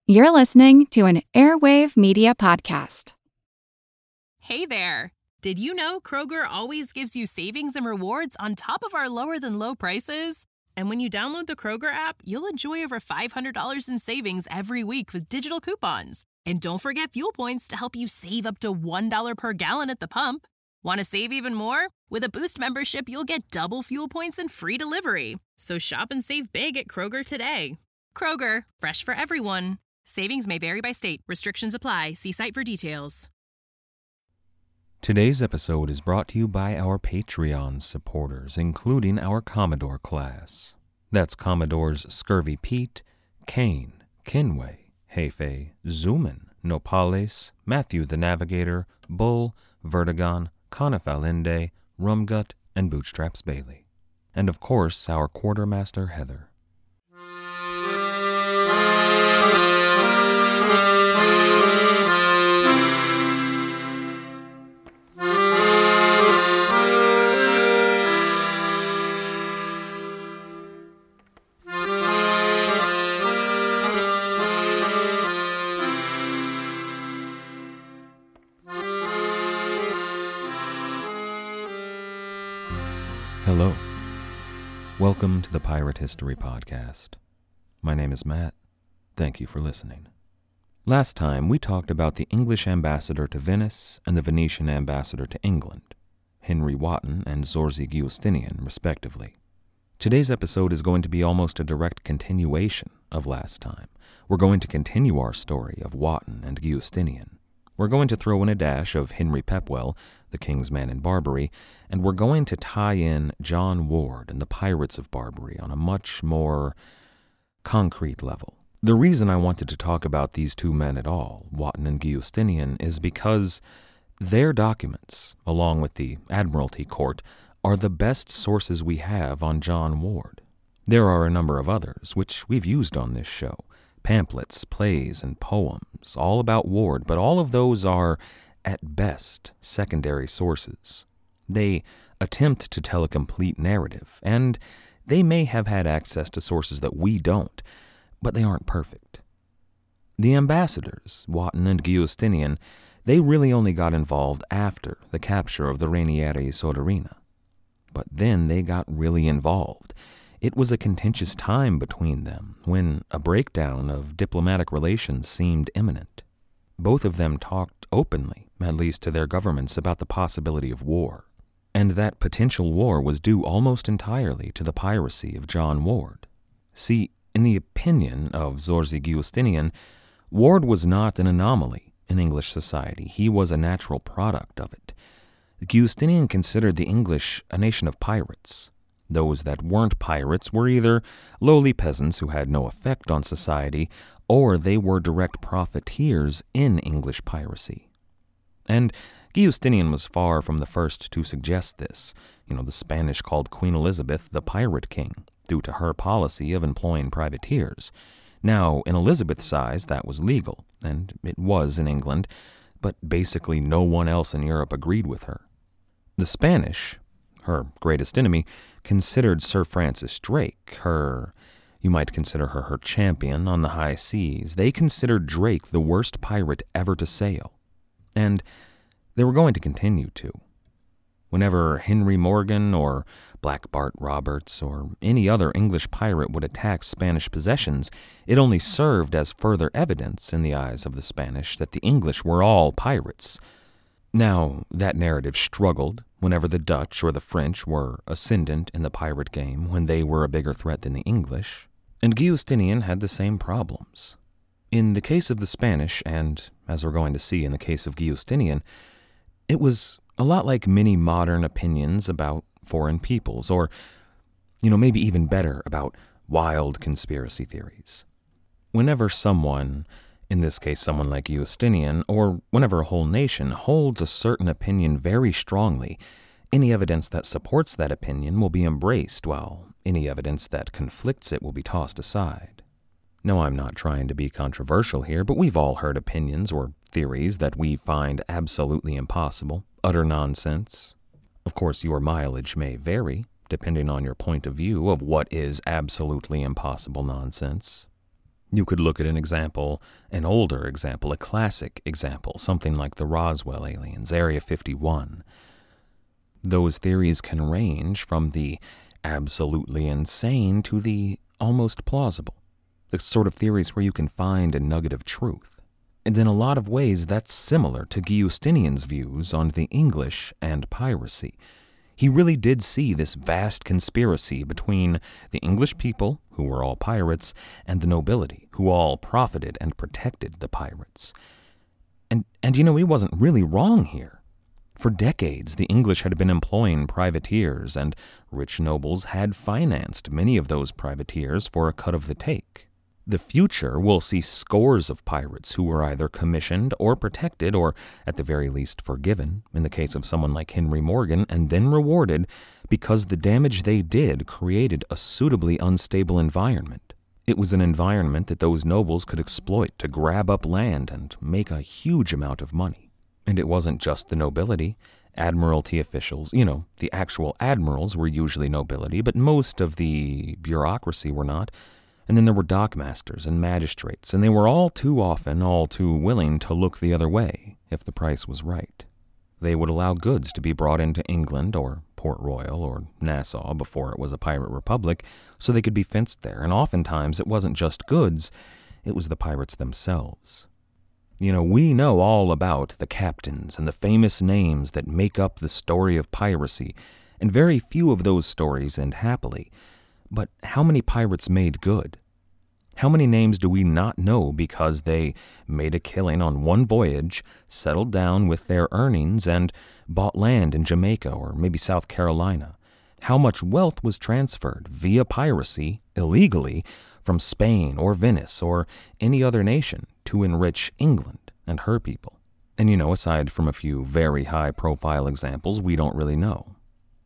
You're listening to an Airwave Media Podcast. Hey there! Did you know Kroger always gives you savings and rewards on top of our lower-than-low prices? And when you download the Kroger app, you'll enjoy over $500 in savings every week with digital coupons. And don't forget fuel points to help you save up to $1 per gallon at the pump. Want to save even more? With a Boost membership, you'll get double fuel points and free delivery. So shop and save big at Kroger today. Kroger, fresh for everyone. Savings may vary by state. Restrictions apply. See site for details. Today's episode is brought to you by our Patreon supporters, including our Commodore class. That's Commodores Scurvy Pete, Kane, Kinway, Hefe, Zoomin, Nopales, Matthew the Navigator, Bull, Vertigon, Conifalinde, Rumgut, and Bootstraps Bailey. And of course, our Quartermaster Heather. Hello. Welcome to the Pirate History Podcast. My name is Matt. Thank you for listening. Last time, we talked about the English ambassador to Venice and the Venetian ambassador to England, Henry Wotton and Zorzi Giustinian, respectively. Today's episode is going to be almost a direct continuation of last time. We're going to continue our story of Wotton and Giustinian. We're going to throw in a dash of Henry Pepwell, the King's Man in Barbary, and we're going to tie in John Ward and the Pirates of Barbary on a much more concrete level. The reason I wanted to talk about these two men at all, Wotton and Giustinian, is because their documents, along with the Admiralty Court, are the best sources we have on John Ward. There are a number of others, which we've used on this show. Pamphlets, plays, and poems, all about Ward, but all of those are, at best, secondary sources. They attempt to tell a complete narrative, and they may have had access to sources that we don't, but they aren't perfect. The ambassadors, Wotton and Giustinian, they really only got involved after the capture of the Rainieri Soderina. But then they got really involved. It was a contentious time between them, when a breakdown of diplomatic relations seemed imminent. Both of them talked openly, at least to their governments, about the possibility of war, and that potential war was due almost entirely to the piracy of John Ward. See, in the opinion of Zorzi Giustinian, Ward was not an anomaly in English society. He was a natural product of it. Giustinian considered the English a nation of pirates. Those that weren't pirates were either lowly peasants who had no effect on society, or they were direct profiteers in English piracy. And Giustinian was far from the first to suggest this. The Spanish called Queen Elizabeth the Pirate King, due to her policy of employing privateers. Now, in Elizabeth's eyes, that was legal, and it was in England, but basically no one else in Europe agreed with her. The Spanish, her greatest enemy, considered Sir Francis Drake you might consider her champion on the high seas. They considered Drake the worst pirate ever to sail. And they were going to continue to. Whenever Henry Morgan or Black Bart Roberts or any other English pirate would attack Spanish possessions, it only served as further evidence in the eyes of the Spanish that the English were all pirates. Now, that narrative struggled whenever the Dutch or the French were ascendant in the pirate game, when they were a bigger threat than the English, and Giustinian had the same problems. In the case of the Spanish, and as we're going to see in the case of Giustinian, it was a lot like many modern opinions about foreign peoples, or, maybe even better, about wild conspiracy theories. Whenever someone, in this case someone like Giustinian, or whenever a whole nation holds a certain opinion very strongly, any evidence that supports that opinion will be embraced, while any evidence that conflicts it will be tossed aside. No, I'm not trying to be controversial here, but we've all heard opinions or theories that we find absolutely impossible, utter nonsense. Of course, your mileage may vary, depending on your point of view of what is absolutely impossible nonsense. You could look at an older example, a classic example, something like the Roswell aliens, Area 51. Those theories can range from the absolutely insane to the almost plausible, the sort of theories where you can find a nugget of truth. And in a lot of ways, that's similar to Giustinian's views on the English and piracy. He really did see this vast conspiracy between the English people, who were all pirates, and the nobility, who all profited and protected the pirates. And he wasn't really wrong here. For decades, the English had been employing privateers, and rich nobles had financed many of those privateers for a cut of the take. The future will see scores of pirates who were either commissioned or protected or, at the very least, forgiven, in the case of someone like Henry Morgan, and then rewarded because the damage they did created a suitably unstable environment. It was an environment that those nobles could exploit to grab up land and make a huge amount of money. And it wasn't just the nobility. Admiralty officials, the actual admirals were usually nobility, but most of the bureaucracy were not. And then there were dockmasters and magistrates, and they were all too often all too willing to look the other way if the price was right. They would allow goods to be brought into England or Port Royal or Nassau before it was a pirate republic so they could be fenced there, and oftentimes it wasn't just goods, it was the pirates themselves. We know all about the captains and the famous names that make up the story of piracy, and very few of those stories end happily. But how many pirates made good? How many names do we not know because they made a killing on one voyage, settled down with their earnings, and bought land in Jamaica or maybe South Carolina? How much wealth was transferred via piracy, illegally, from Spain or Venice or any other nation to enrich England and her people? And aside from a few very high-profile examples, we don't really know.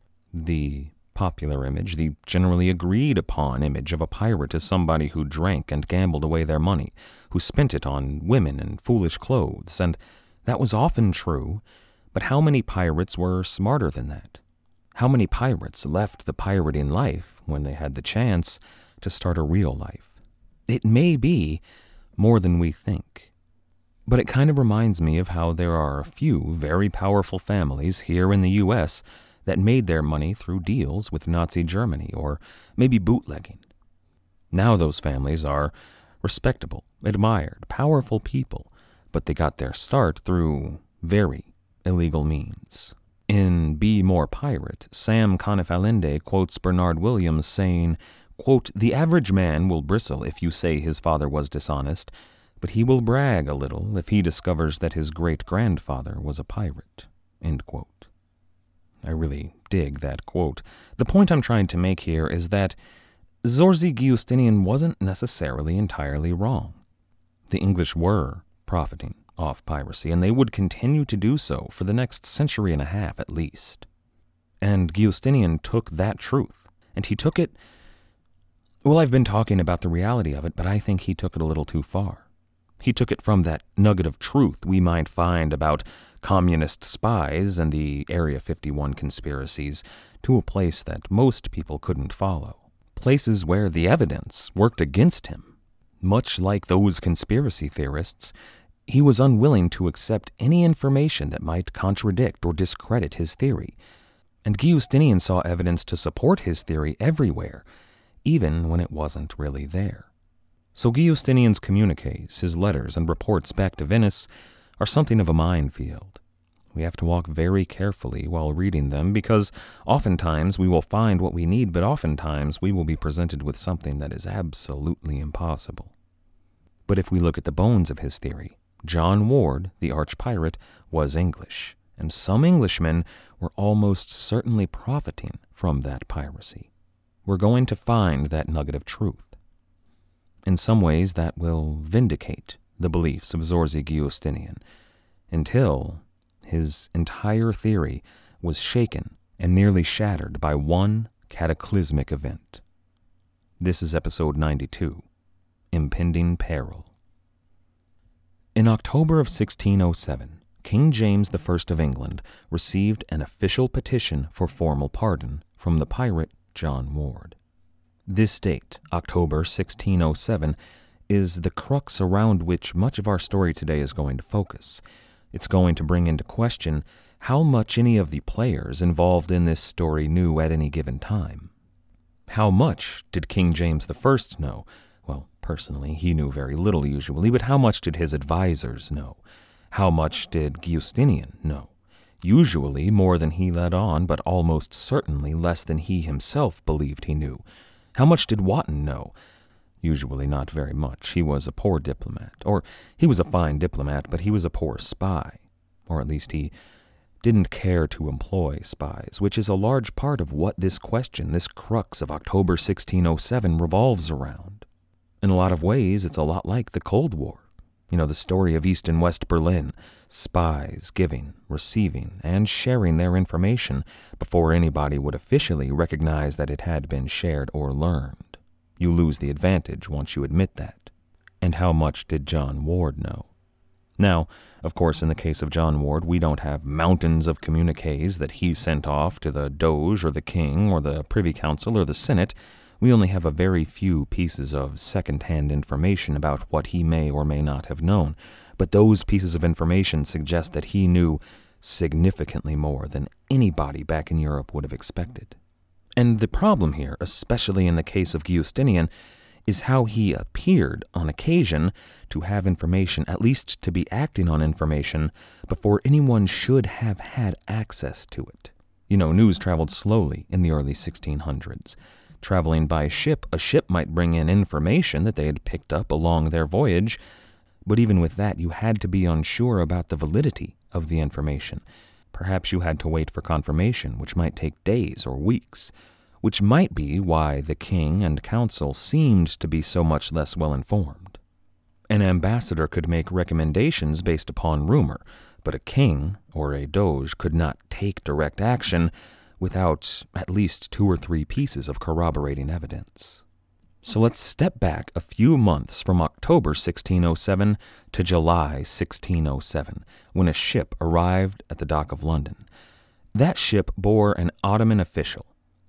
The popular image, the generally agreed upon image of a pirate is somebody who drank and gambled away their money, who spent it on women and foolish clothes, and that was often true, but how many pirates were smarter than that? How many pirates left the pirating life when they had the chance to start a real life? It may be more than we think. But it kind of reminds me of how there are a few very powerful families here in the U.S. that made their money through deals with Nazi Germany or maybe bootlegging. Now those families are respectable, admired, powerful people, but they got their start through very illegal means. In Be More Pirate, Sam Conniff-Allende quotes Bernard Williams saying, quote, "The average man will bristle if you say his father was dishonest, but he will brag a little if he discovers that his great-grandfather was a pirate." End quote. I really dig that quote. The point I'm trying to make here is that Zorzi Giustinian wasn't necessarily entirely wrong. The English were profiting off piracy, and they would continue to do so for the next century and a half at least. And Giustinian took that truth, and he took it, well, I've been talking about the reality of it, but I think he took it a little too far. He took it from that nugget of truth we might find about communist spies and the Area 51 conspiracies to a place that most people couldn't follow. Places where the evidence worked against him. Much like those conspiracy theorists, he was unwilling to accept any information that might contradict or discredit his theory. And Giustinian saw evidence to support his theory everywhere, even when it wasn't really there. So Giustinian's communiques, his letters and reports back to Venice, are something of a minefield. We have to walk very carefully while reading them because oftentimes we will find what we need, but oftentimes we will be presented with something that is absolutely impossible. But if we look at the bones of his theory, John Ward, the arch-pirate, was English, and some Englishmen were almost certainly profiting from that piracy. We're going to find that nugget of truth. In some ways, that will vindicate the beliefs of Zorzi Giustinian, until his entire theory was shaken and nearly shattered by one cataclysmic event. This is episode 92, Impending Peril. In October of 1607, King James I of England received an official petition for formal pardon from the pirate John Ward. This date, October 1607, is the crux around which much of our story today is going to focus. It's going to bring into question how much any of the players involved in this story knew at any given time. How much did King James I know? Well, personally, he knew very little usually, but how much did his advisors know? How much did Giustinian know? Usually more than he let on, but almost certainly less than he himself believed he knew. How much did Wotton know? Usually not very much. He was a poor diplomat. Or he was a fine diplomat, but he was a poor spy. Or at least he didn't care to employ spies, which is a large part of what this question, this crux of October 1607, revolves around. In a lot of ways, it's a lot like the Cold War. You know, the story of East and West Berlin, spies giving, receiving, and sharing their information before anybody would officially recognize that it had been shared or learned. You lose the advantage once you admit that. And how much did John Ward know? Now, of course, in the case of John Ward, we don't have mountains of communiques that he sent off to the Doge or the King or the Privy Council or the Senate. We only have a very few pieces of second-hand information about what he may or may not have known, but those pieces of information suggest that he knew significantly more than anybody back in Europe would have expected. And the problem here, especially in the case of Giustinian, is how he appeared on occasion to have information, at least to be acting on information, before anyone should have had access to it. You know, news traveled slowly in the early 1600s. Traveling by ship, a ship might bring in information that they had picked up along their voyage, but even with that, you had to be unsure about the validity of the information. Perhaps you had to wait for confirmation, which might take days or weeks, which might be why the king and council seemed to be so much less well-informed. An ambassador could make recommendations based upon rumor, but a king or a doge could not take direct action without at least 2 or 3 pieces of corroborating evidence. So let's step back a few months from October 1607 to July 1607, when a ship arrived at the dock of London. That ship bore an Ottoman official.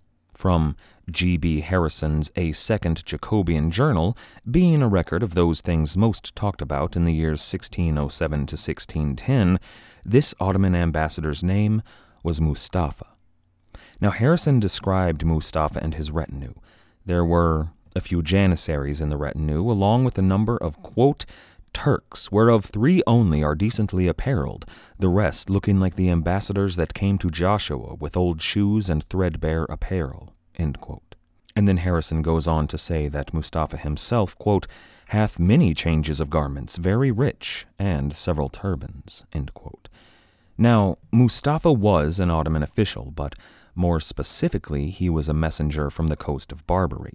From G.B. Harrison's A Second Jacobean Journal, being a record of those things most talked about in the years 1607 to 1610, this Ottoman ambassador's name was Mustafa. Now, Harrison described Mustafa and his retinue. There were a few janissaries in the retinue, along with a number of, quote, Turks, whereof 3 only are decently apparelled, the rest looking like the ambassadors that came to Joshua with old shoes and threadbare apparel, end quote. And then Harrison goes on to say that Mustafa himself, quote, hath many changes of garments, very rich, and several turbans, end quote. Now, Mustafa was an Ottoman official, but more specifically, he was a messenger from the coast of Barbary.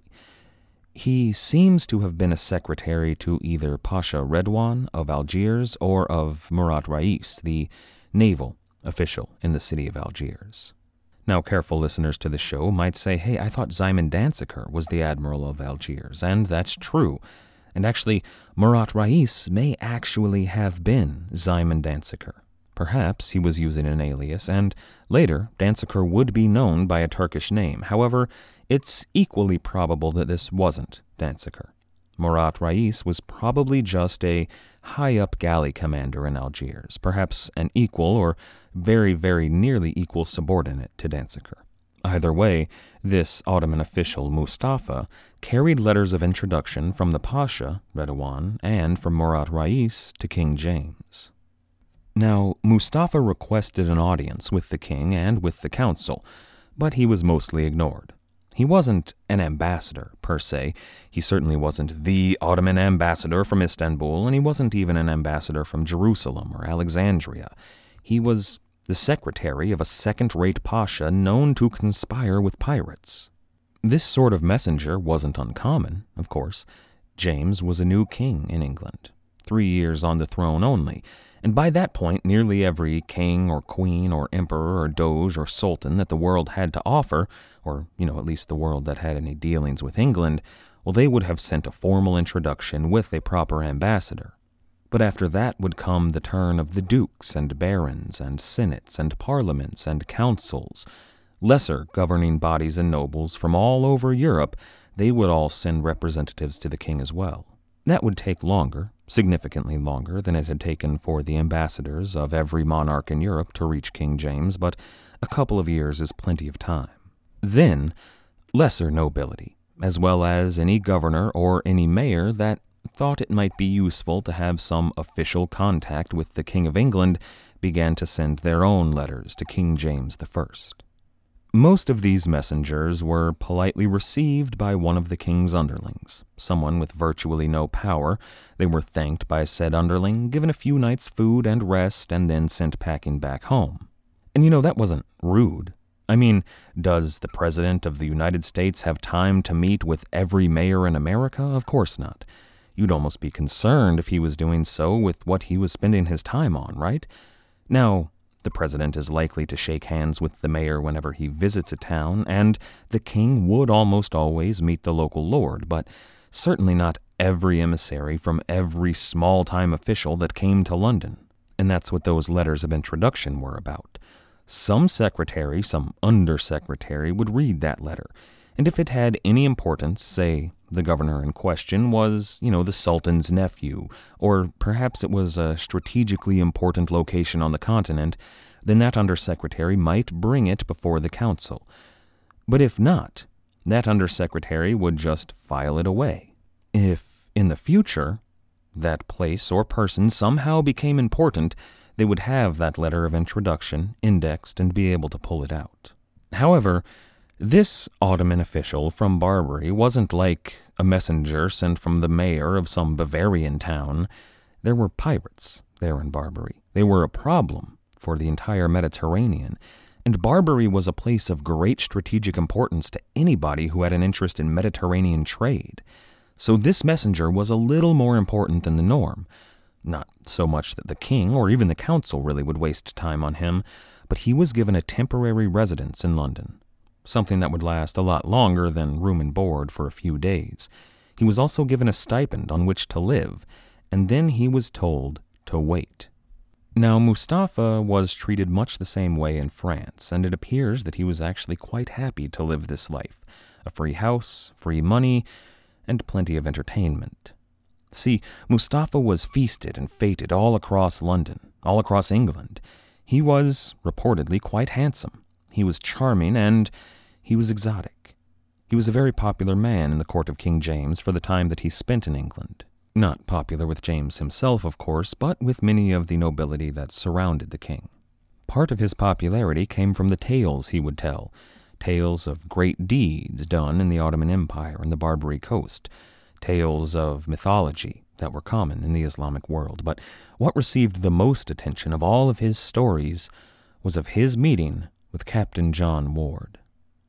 He seems to have been a secretary to either Pasha Redwan of Algiers or of Murat Rais, the naval official in the city of Algiers. Now, careful listeners to the show might say, hey, I thought Szymon Danziger was the admiral of Algiers, and that's true. And actually, Murat Rais may actually have been Szymon Danziger. Perhaps he was using an alias, and later, Danziger would be known by a Turkish name. However, it's equally probable that this wasn't Danziger. Murat Rais was probably just a high-up galley commander in Algiers, perhaps an equal or very, very nearly equal subordinate to Danziger. Either way, this Ottoman official, Mustafa, carried letters of introduction from the Pasha, Redwan, and from Murat Rais to King James. Now, Mustafa requested an audience with the king and with the council, but he was mostly ignored. He wasn't an ambassador, per se. He certainly wasn't the Ottoman ambassador from Istanbul, and he wasn't even an ambassador from Jerusalem or Alexandria. He was the secretary of a second-rate pasha known to conspire with pirates. This sort of messenger wasn't uncommon, of course. James was a new king in England, 3 years on the throne only, and by that point, nearly every king or queen or emperor or doge or sultan that the world had to offer, or, at least the world that had any dealings with England, well, they would have sent a formal introduction with a proper ambassador. But after that would come the turn of the dukes and barons and senates and parliaments and councils. Lesser governing bodies and nobles from all over Europe, they would all send representatives to the king as well. That would take longer, significantly longer than it had taken for the ambassadors of every monarch in Europe to reach King James, but a couple of years is plenty of time. Then, lesser nobility, as well as any governor or any mayor that thought it might be useful to have some official contact with the King of England, began to send their own letters to King James I. Most of these messengers were politely received by one of the king's underlings, someone with virtually no power. They were thanked by said underling, given a few nights' food and rest, and then sent packing back home. And that wasn't rude. I mean, does the President of the United States have time to meet with every mayor in America? Of course not. You'd almost be concerned if he was doing so with what he was spending his time on, right? Now, the president is likely to shake hands with the mayor whenever he visits a town, and the king would almost always meet the local lord, but certainly not every emissary from every small-time official that came to London. And that's what those letters of introduction were about. Some secretary, some undersecretary, would read that letter, and if it had any importance, say the governor in question was, the Sultan's nephew, or perhaps it was a strategically important location on the continent, then that undersecretary might bring it before the council. But if not, that undersecretary would just file it away. If, in the future, that place or person somehow became important, they would have that letter of introduction indexed and be able to pull it out. However, this Ottoman official from Barbary wasn't like a messenger sent from the mayor of some Bavarian town. There were pirates there in Barbary. They were a problem for the entire Mediterranean, and Barbary was a place of great strategic importance to anybody who had an interest in Mediterranean trade. So this messenger was a little more important than the norm. Not so much that the king or even the council really would waste time on him, but he was given a temporary residence in London. Something that would last a lot longer than room and board for a few days. He was also given a stipend on which to live, and then he was told to wait. Now, Mustafa was treated much the same way in France, and it appears that he was actually quite happy to live this life. A free house, free money, and plenty of entertainment. See, Mustafa was feasted and feted all across London, all across England. He was, reportedly, quite handsome. He was charming, and he was exotic. He was a very popular man in the court of King James for the time that he spent in England. Not popular with James himself, of course, but with many of the nobility that surrounded the king. Part of his popularity came from the tales he would tell, tales of great deeds done in the Ottoman Empire and the Barbary coast, tales of mythology that were common in the Islamic world. But what received the most attention of all of his stories was of his meeting with Captain John Ward.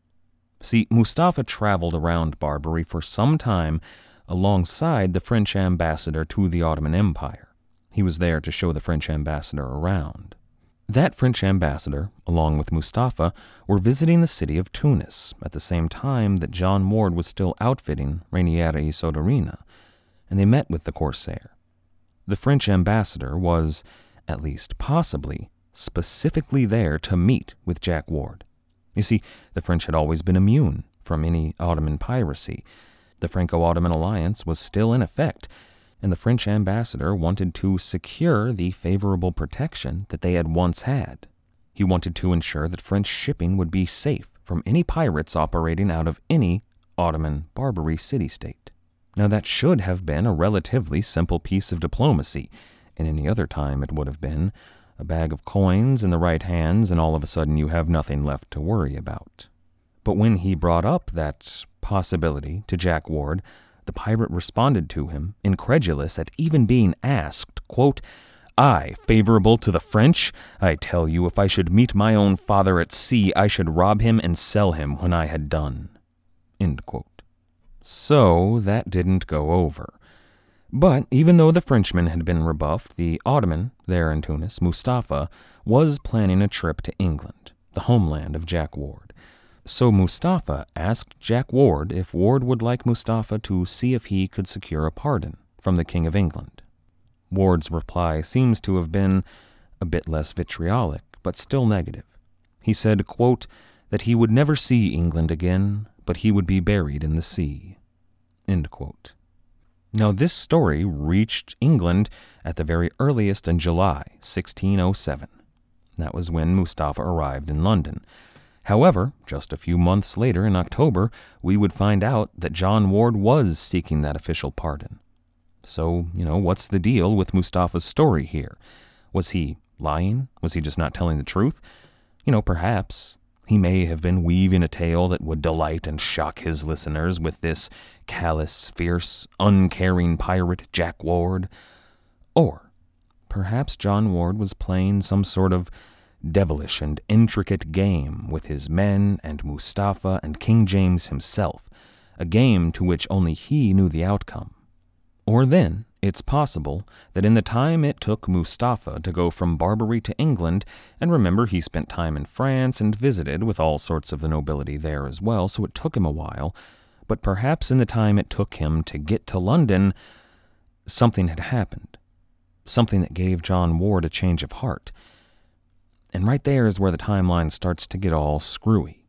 See, Mustafa traveled around Barbary for some time alongside the French ambassador to the Ottoman Empire. He was there to show the French ambassador around. That French ambassador, along with Mustafa, were visiting the city of Tunis at the same time that John Ward was still outfitting Rainiera y Sodorina, and they met with the corsair. The French ambassador was, at least possibly, specifically there to meet with Jack Ward. You see, the French had always been immune from any Ottoman piracy. The Franco-Ottoman alliance was still in effect, and the French ambassador wanted to secure the favorable protection that they had once had. He wanted to ensure that French shipping would be safe from any pirates operating out of any Ottoman Barbary city-state. Now that should have been a relatively simple piece of diplomacy. In any other time it would have been a bag of coins in the right hands, and all of a sudden you have nothing left to worry about. But when he brought up that possibility to Jack Ward, the pirate responded to him, incredulous at even being asked, quote, "I, favorable to the French? I tell you, if I should meet my own father at sea, I should rob him and sell him when I had done." End quote. So that didn't go over. But even though the Frenchman had been rebuffed, the Ottoman, there in Tunis, Mustafa, was planning a trip to England, the homeland of Jack Ward. So Mustafa asked Jack Ward if Ward would like Mustafa to see if he could secure a pardon from the King of England. Ward's reply seems to have been a bit less vitriolic, but still negative. He said, quote, that he would never see England again, but he would be buried in the sea. End quote. Now, this story reached England at the very earliest in July 1607. That was when Mustafa arrived in London. However, just a few months later, in October, we would find out that John Ward was seeking that official pardon. So, what's the deal with Mustafa's story here? Was he lying? Was he just not telling the truth? Perhaps. He may have been weaving a tale that would delight and shock his listeners with this callous, fierce, uncaring pirate, Jack Ward. Or perhaps John Ward was playing some sort of devilish and intricate game with his men and Mustafa and King James himself, a game to which only he knew the outcome. Or then, it's possible that in the time it took Mustafa to go from Barbary to England, and remember he spent time in France and visited with all sorts of the nobility there as well, so it took him a while, but perhaps in the time it took him to get to London, something had happened. Something that gave John Ward a change of heart. And right there is where the timeline starts to get all screwy.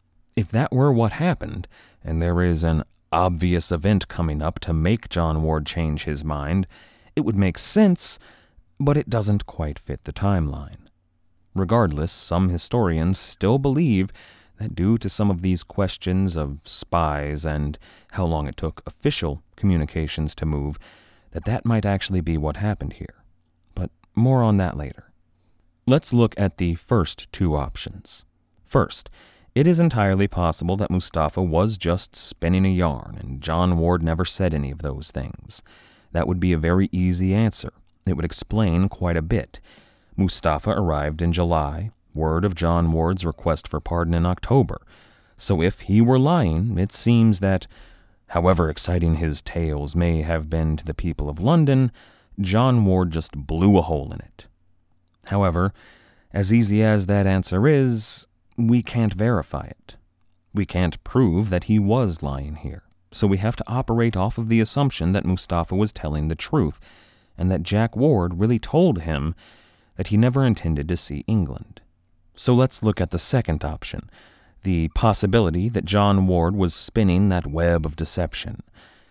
If that were what happened, and there is an obvious event coming up to make John Ward change his mind, it would make sense, but it doesn't quite fit the timeline. Regardless, some historians still believe that due to some of these questions of spies and how long it took official communications to move, that might actually be what happened here. But more on that later. Let's look at the first two options. First, it is entirely possible that Mustafa was just spinning a yarn, and John Ward never said any of those things. That would be a very easy answer. It would explain quite a bit. Mustafa arrived in July, word of John Ward's request for pardon in October. So if he were lying, it seems that, however exciting his tales may have been to the people of London, John Ward just blew a hole in it. However, as easy as that answer is, we can't verify it. We can't prove that he was lying here, so we have to operate off of the assumption that Mustafa was telling the truth, and that Jack Ward really told him that he never intended to see England. So let's look at the second option, the possibility that John Ward was spinning that web of deception.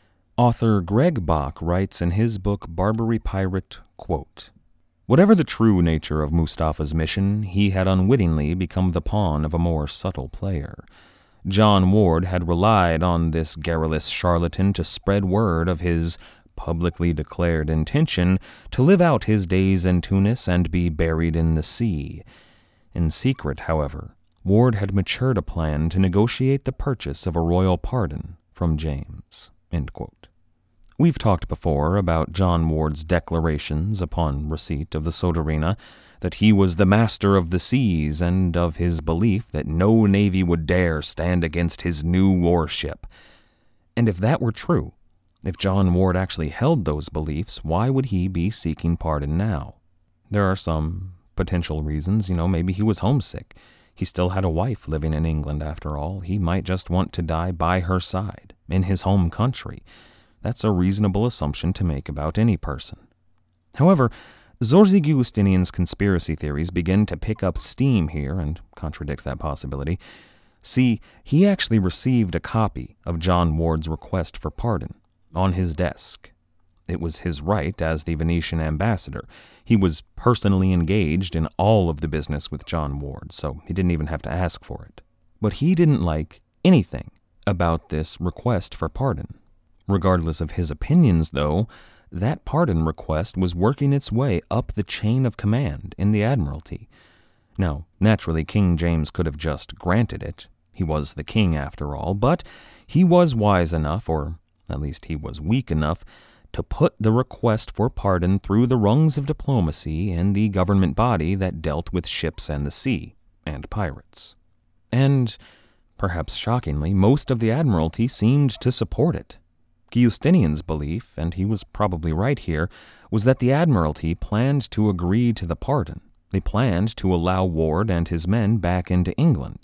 Author Greg Bach writes in his book Barbary Pirate, quote, "Whatever the true nature of Mustafa's mission, he had unwittingly become the pawn of a more subtle player. John Ward had relied on this garrulous charlatan to spread word of his publicly declared intention to live out his days in Tunis and be buried in the sea. In secret, however, Ward had matured a plan to negotiate the purchase of a royal pardon from James." End quote. We've talked before about John Ward's declarations upon receipt of the Soterina that he was the master of the seas and of his belief that no navy would dare stand against his new warship. And if that were true, if John Ward actually held those beliefs, why would he be seeking pardon now? There are some potential reasons. Maybe he was homesick. He still had a wife living in England after all. He might just want to die by her side, in his home country. That's a reasonable assumption to make about any person. However, Zorzi Giustinian's conspiracy theories begin to pick up steam here and contradict that possibility. See, he actually received a copy of John Ward's request for pardon on his desk. It was his right as the Venetian ambassador. He was personally engaged in all of the business with John Ward, so he didn't even have to ask for it. But he didn't like anything about this request for pardon. Regardless of his opinions, though, that pardon request was working its way up the chain of command in the Admiralty. Now, naturally, King James could have just granted it. He was the king, after all, but he was wise enough, or at least he was weak enough, to put the request for pardon through the rungs of diplomacy in the government body that dealt with ships and the sea, and pirates. And, perhaps shockingly, most of the Admiralty seemed to support it. Giustinian's belief, and he was probably right here, was that the Admiralty planned to agree to the pardon. They planned to allow Ward and his men back into England.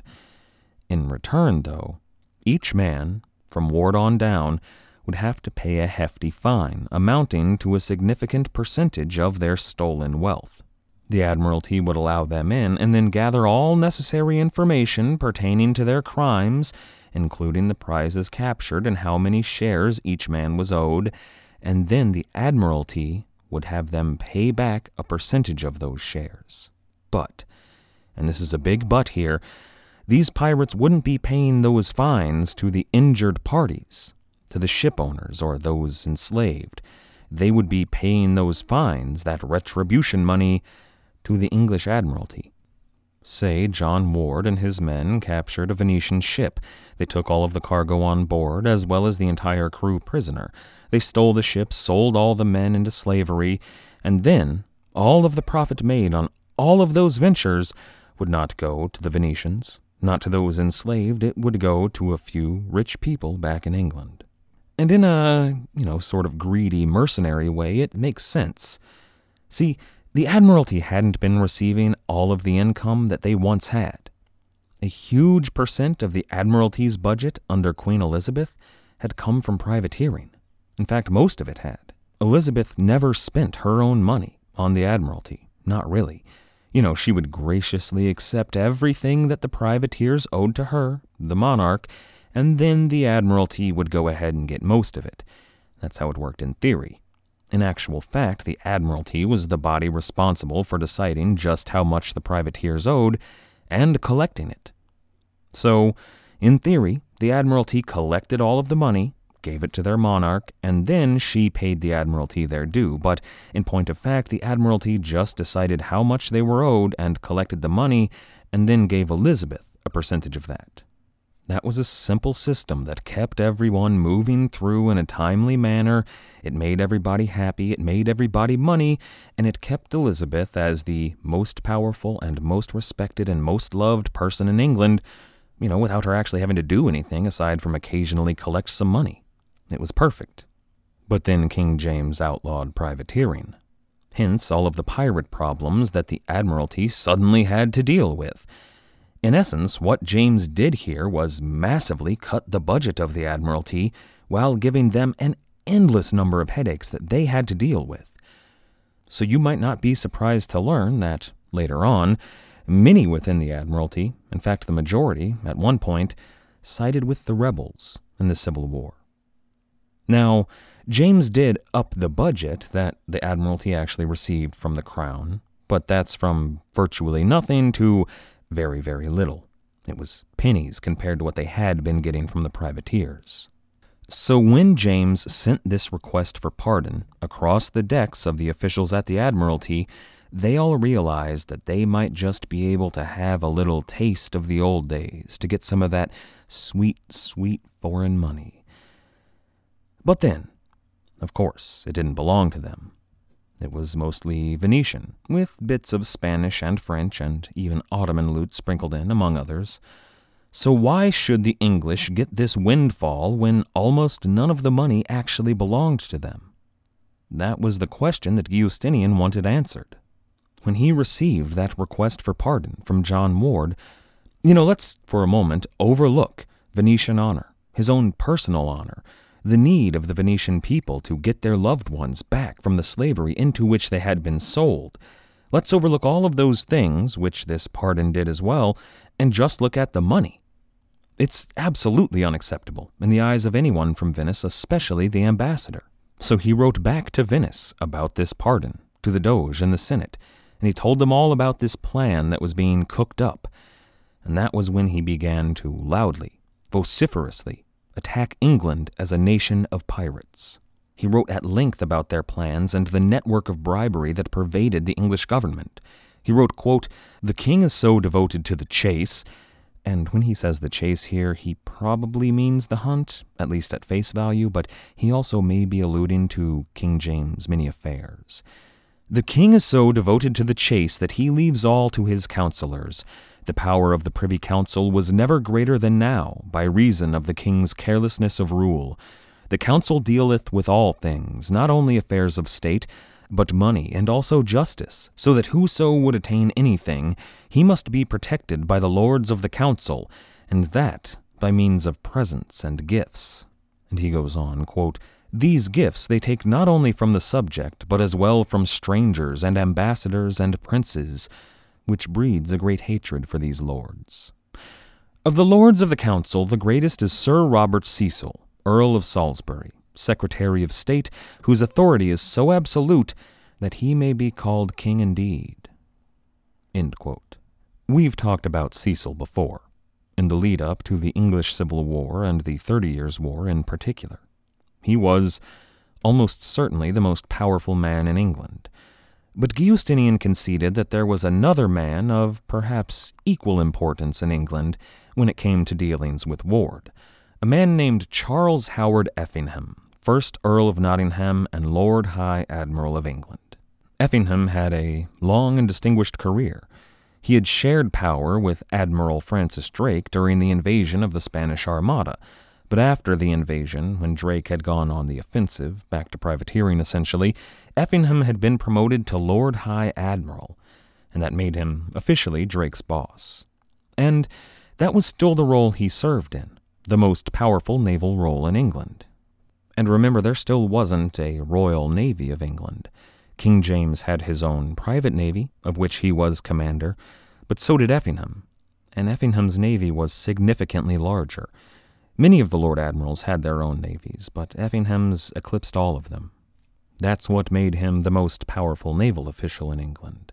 In return, though, each man, from Ward on down, would have to pay a hefty fine, amounting to a significant percentage of their stolen wealth. The Admiralty would allow them in and then gather all necessary information pertaining to their crimes, including the prizes captured and how many shares each man was owed, and then the Admiralty would have them pay back a percentage of those shares. But, and this is a big but here, these pirates wouldn't be paying those fines to the injured parties, to the ship owners or those enslaved. They would be paying those fines, that retribution money, to the English Admiralty. Say John Ward and his men captured a Venetian ship. They took all of the cargo on board, as well as the entire crew prisoner. They stole the ship, sold all the men into slavery, and then all of the profit made on all of those ventures would not go to the Venetians, not to those enslaved. It would go to a few rich people back in England. And in a, sort of greedy, mercenary way, it makes sense. See, the Admiralty hadn't been receiving all of the income that they once had. A huge percent of the Admiralty's budget under Queen Elizabeth had come from privateering. In fact, most of it had. Elizabeth never spent her own money on the Admiralty. Not really. She would graciously accept everything that the privateers owed to her, the monarch, and then the Admiralty would go ahead and get most of it. That's how it worked in theory. In actual fact, the Admiralty was the body responsible for deciding just how much the privateers owed and collecting it. So, in theory, the Admiralty collected all of the money, gave it to their monarch, and then she paid the Admiralty their due. But in point of fact, the Admiralty just decided how much they were owed and collected the money, and then gave Elizabeth a percentage of that. That was a simple system that kept everyone moving through in a timely manner. It made everybody happy, it made everybody money, and it kept Elizabeth as the most powerful and most respected and most loved person in England, without her actually having to do anything aside from occasionally collect some money. It was perfect. But then King James outlawed privateering. Hence all of the pirate problems that the Admiralty suddenly had to deal with. In essence, what James did here was massively cut the budget of the Admiralty while giving them an endless number of headaches that they had to deal with. So you might not be surprised to learn that, later on, many within the Admiralty, in fact the majority, at one point, sided with the rebels in the Civil War. Now, James did up the budget that the Admiralty actually received from the Crown, but that's from virtually nothing to very, very little. It was pennies compared to what they had been getting from the privateers. So when James sent this request for pardon across the decks of the officials at the Admiralty, they all realized that they might just be able to have a little taste of the old days, to get some of that sweet, sweet foreign money. But then, of course, it didn't belong to them. It was mostly Venetian, with bits of Spanish and French and even Ottoman loot sprinkled in, among others. So why should the English get this windfall when almost none of the money actually belonged to them? That was the question that Giustinian wanted answered. When he received that request for pardon from John Ward, let's for a moment overlook Venetian honor, his own personal honor, the need of the Venetian people to get their loved ones back from the slavery into which they had been sold. Let's overlook all of those things, which this pardon did as well, and just look at the money. It's absolutely unacceptable in the eyes of anyone from Venice, especially the ambassador. So he wrote back to Venice about this pardon, to the Doge and the Senate, and he told them all about this plan that was being cooked up. And that was when he began to loudly, vociferously, attack England as a nation of pirates. He wrote at length about their plans and the network of bribery that pervaded the English government. He wrote, quote, "The king is so devoted to the chase," and when he says the chase here, he probably means the hunt, at least at face value, but he also may be alluding to King James' many affairs. "The king is so devoted to the chase that he leaves all to his counselors. The power of the Privy Council was never greater than now, by reason of the king's carelessness of rule. The council dealeth with all things, not only affairs of state, but money and also justice, so that whoso would attain anything, he must be protected by the lords of the council, and that by means of presents and gifts." And he goes on, quote, "These gifts they take not only from the subject, but as well from strangers and ambassadors and princes, which breeds a great hatred for these lords. Of the lords of the council, the greatest is Sir Robert Cecil, Earl of Salisbury. Secretary of State, whose authority is so absolute that he may be called king indeed." End quote. We've talked about Cecil before, in the lead-up to the English Civil War and the 30 Years' War in particular. He was almost certainly the most powerful man in England, but Giustinian conceded that there was another man of perhaps equal importance in England when it came to dealings with Ward, a man named Charles Howard Effingham, 1st Earl of Nottingham and Lord High Admiral of England. Effingham had a long and distinguished career. He had shared power with Admiral Francis Drake during the invasion of the Spanish Armada, but after the invasion, when Drake had gone on the offensive, back to privateering essentially, Effingham had been promoted to Lord High Admiral, and that made him officially Drake's boss. And that was still the role he served in, the most powerful naval role in England. And remember, there still wasn't a Royal Navy of England. King James had his own private navy, of which he was commander, but so did Effingham, and Effingham's navy was significantly larger. Many of the Lord Admirals had their own navies, but Effingham's eclipsed all of them. That's what made him the most powerful naval official in England.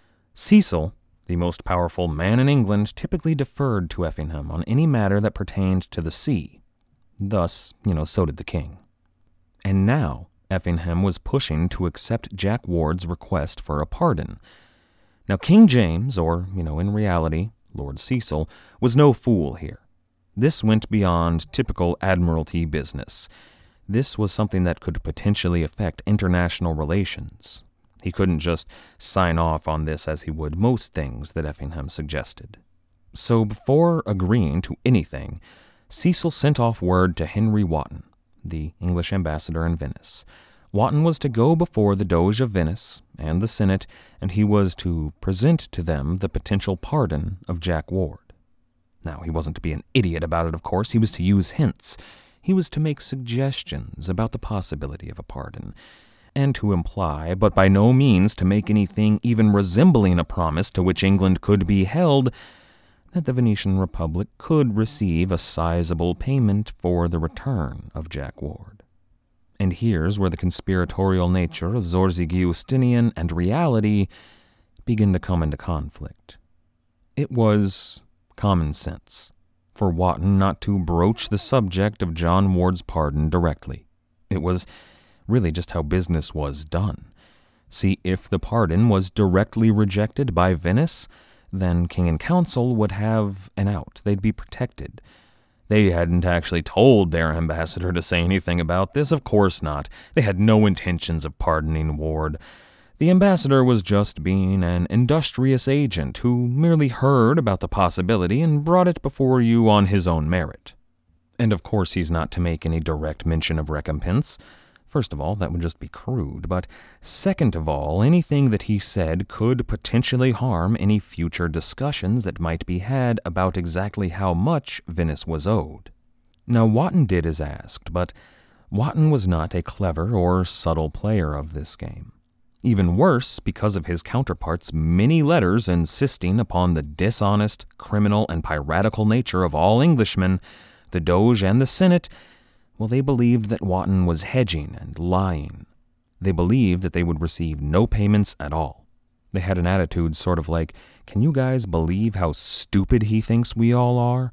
Cecil, the most powerful man in England, typically deferred to Effingham on any matter that pertained to the sea. Thus, so did the king. And now, Effingham was pushing to accept Jack Ward's request for a pardon. Now, King James, or, in reality, Lord Cecil, was no fool here. This went beyond typical admiralty business. This was something that could potentially affect international relations. He couldn't just sign off on this as he would most things that Effingham suggested. So before agreeing to anything, Cecil sent off word to Henry Wotton, the English ambassador in Venice. Wotton was to go before the Doge of Venice and the Senate, and he was to present to them the potential pardon of Jack Ward. Now, he wasn't to be an idiot about it, of course. He was to use hints. He was to make suggestions about the possibility of a pardon, and to imply, but by no means to make anything even resembling a promise to which England could be held, that the Venetian Republic could receive a sizable payment for the return of Jack Ward. And here's where the conspiratorial nature of Zorzi Giustinian and reality begin to come into conflict. It was common sense for Wotton not to broach the subject of John Ward's pardon directly. It was really just how business was done. See, if the pardon was directly rejected by Venice, then King and Council would have an out. They'd be protected. They hadn't actually told their ambassador to say anything about this. Of course not. They had no intentions of pardoning Ward. The ambassador was just being an industrious agent who merely heard about the possibility and brought it before you on his own merit. And of course he's not to make any direct mention of recompense. First of all, that would just be crude, but second of all, anything that he said could potentially harm any future discussions that might be had about exactly how much Venice was owed. Now, Wotton did as asked, but Wotton was not a clever or subtle player of this game. Even worse, because of his counterpart's many letters insisting upon the dishonest, criminal, and piratical nature of all Englishmen, the Doge and the Senate, well, they believed that Wotton was hedging and lying. They believed that they would receive no payments at all. They had an attitude sort of like, can you guys believe how stupid he thinks we all are?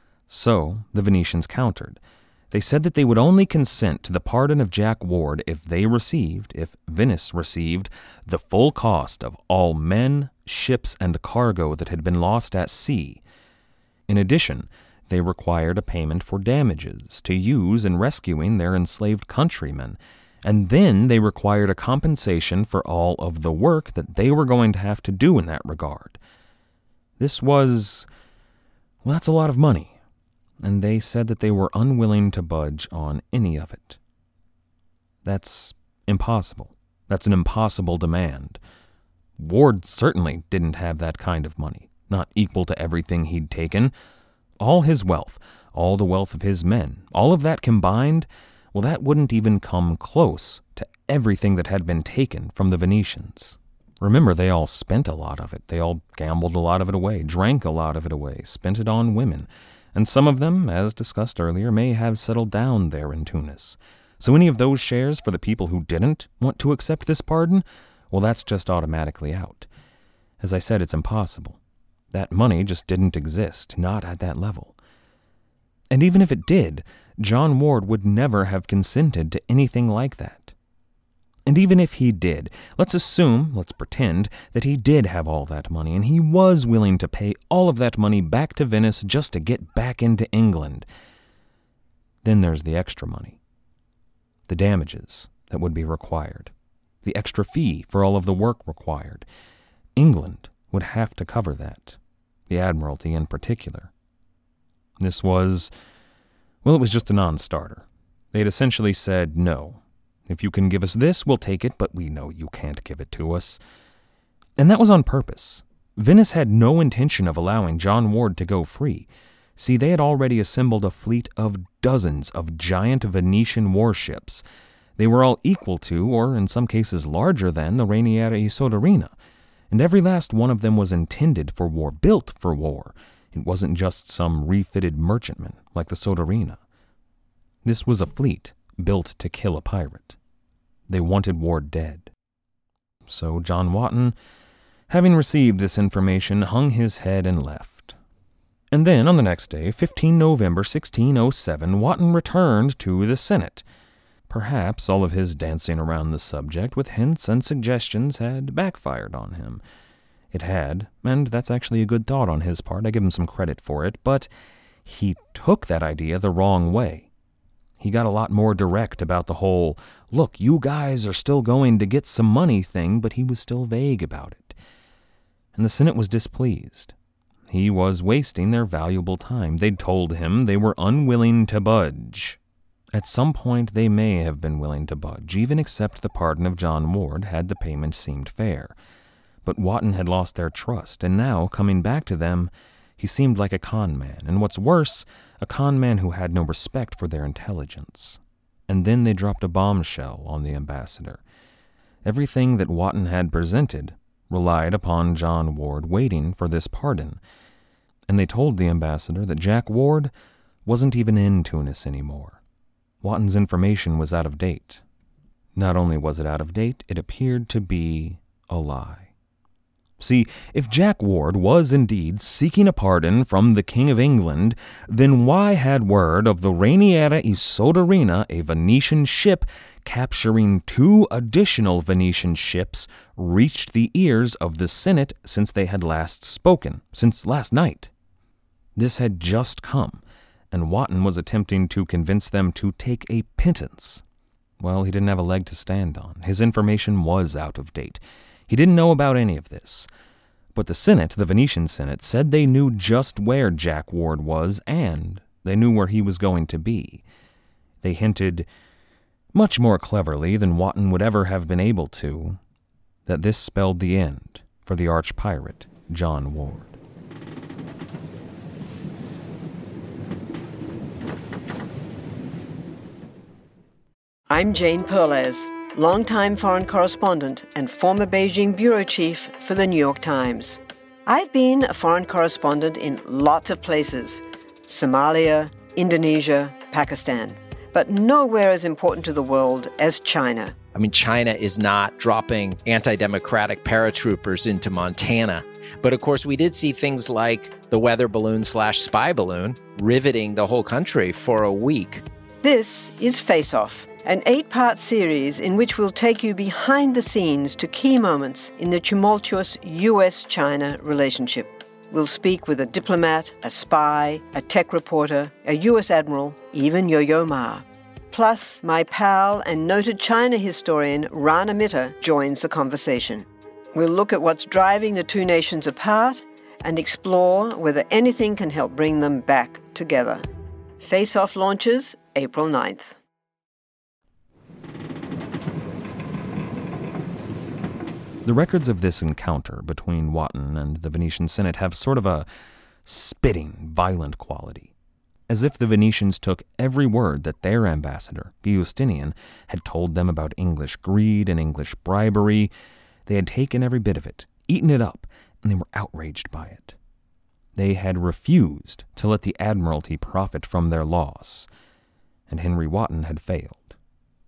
So, the Venetians countered. They said that they would only consent to the pardon of Jack Ward if Venice received, the full cost of all men, ships, and cargo that had been lost at sea. In addition, they required a payment for damages to use in rescuing their enslaved countrymen, and then they required a compensation for all of the work that they were going to have to do in that regard. This was, well, that's a lot of money, and they said that they were unwilling to budge on any of it. That's impossible. That's an impossible demand. Ward certainly didn't have that kind of money, not equal to everything he'd taken. All his wealth, all the wealth of his men, all of that combined, well, that wouldn't even come close to everything that had been taken from the Venetians. Remember, they all spent a lot of it. They all gambled a lot of it away, drank a lot of it away, spent it on women, and some of them, as discussed earlier, may have settled down there in Tunis. So any of those shares for the people who didn't want to accept this pardon, well, that's just automatically out. As I said, it's impossible. That money just didn't exist, not at that level. And even if it did, John Ward would never have consented to anything like that. And even if he did, let's pretend that he did have all that money and he was willing to pay all of that money back to Venice just to get back into England. Then there's the extra money. The damages that would be required. The extra fee for all of the work required. England would have to cover that. The Admiralty in particular. It was just a non-starter. They had essentially said, no. If you can give us this, we'll take it, but we know you can't give it to us. And that was on purpose. Venice had no intention of allowing John Ward to go free. See, they had already assembled a fleet of dozens of giant Venetian warships. They were all equal to, or in some cases larger than, the Rainiera e Soderini, and every last one of them was intended for war, built for war. It wasn't just some refitted merchantman like the Soderini. This was a fleet built to kill a pirate. They wanted Ward dead. So John Wotton, having received this information, hung his head and left. And then, on the next day, 15 November 1607, Wotton returned to the Senate. Perhaps all of his dancing around the subject with hints and suggestions had backfired on him. It had, and that's actually a good thought on his part. I give him some credit for it, but he took that idea the wrong way. He got a lot more direct about the whole, look, you guys are still going to get some money thing, but he was still vague about it. And the Senate was displeased. He was wasting their valuable time. They'd told him they were unwilling to budge. At some point, they may have been willing to budge, even accept the pardon of John Ward had the payment seemed fair. But Wotton had lost their trust, and now, coming back to them, he seemed like a con man, and what's worse, a con man who had no respect for their intelligence. And then they dropped a bombshell on the ambassador. Everything that Wotton had presented relied upon John Ward waiting for this pardon, and they told the ambassador that Jack Ward wasn't even in Tunis anymore. Wotton's information was out of date. Not only was it out of date, it appeared to be a lie. See, if Jack Ward was indeed seeking a pardon from the King of England, then why had word of the Rainiera e Soderini, a Venetian ship capturing 2 additional Venetian ships, reached the ears of the Senate since they had last spoken, since last night? This had just come, and Wotton was attempting to convince them to take a pittance. Well, he didn't have a leg to stand on. His information was out of date. He didn't know about any of this. But the Senate, the Venetian Senate, said they knew just where Jack Ward was, and they knew where he was going to be. They hinted, much more cleverly than Wotton would ever have been able to, that this spelled the end for the arch-pirate, John Ward. I'm Jane Perlez, longtime foreign correspondent and former Beijing bureau chief for the New York Times. I've been a foreign correspondent in lots of places: Somalia, Indonesia, Pakistan, but nowhere as important to the world as China. I mean, China is not dropping anti-democratic paratroopers into Montana. But of course, we did see things like the weather balloon/spy balloon riveting the whole country for a week. This is Face Off, an 8-part series in which we'll take you behind the scenes to key moments in the tumultuous U.S.-China relationship. We'll speak with a diplomat, a spy, a tech reporter, a U.S. admiral, even Yo-Yo Ma. Plus, my pal and noted China historian Rana Mitter joins the conversation. We'll look at what's driving the two nations apart and explore whether anything can help bring them back together. Face Off launches April 9th. The records of this encounter between Wotton and the Venetian Senate have sort of a spitting, violent quality, as if the Venetians took every word that their ambassador, Giustinian, had told them about English greed and English bribery. They had taken every bit of it, eaten it up, and they were outraged by it. They had refused to let the Admiralty profit from their loss, and Henry Wotton had failed.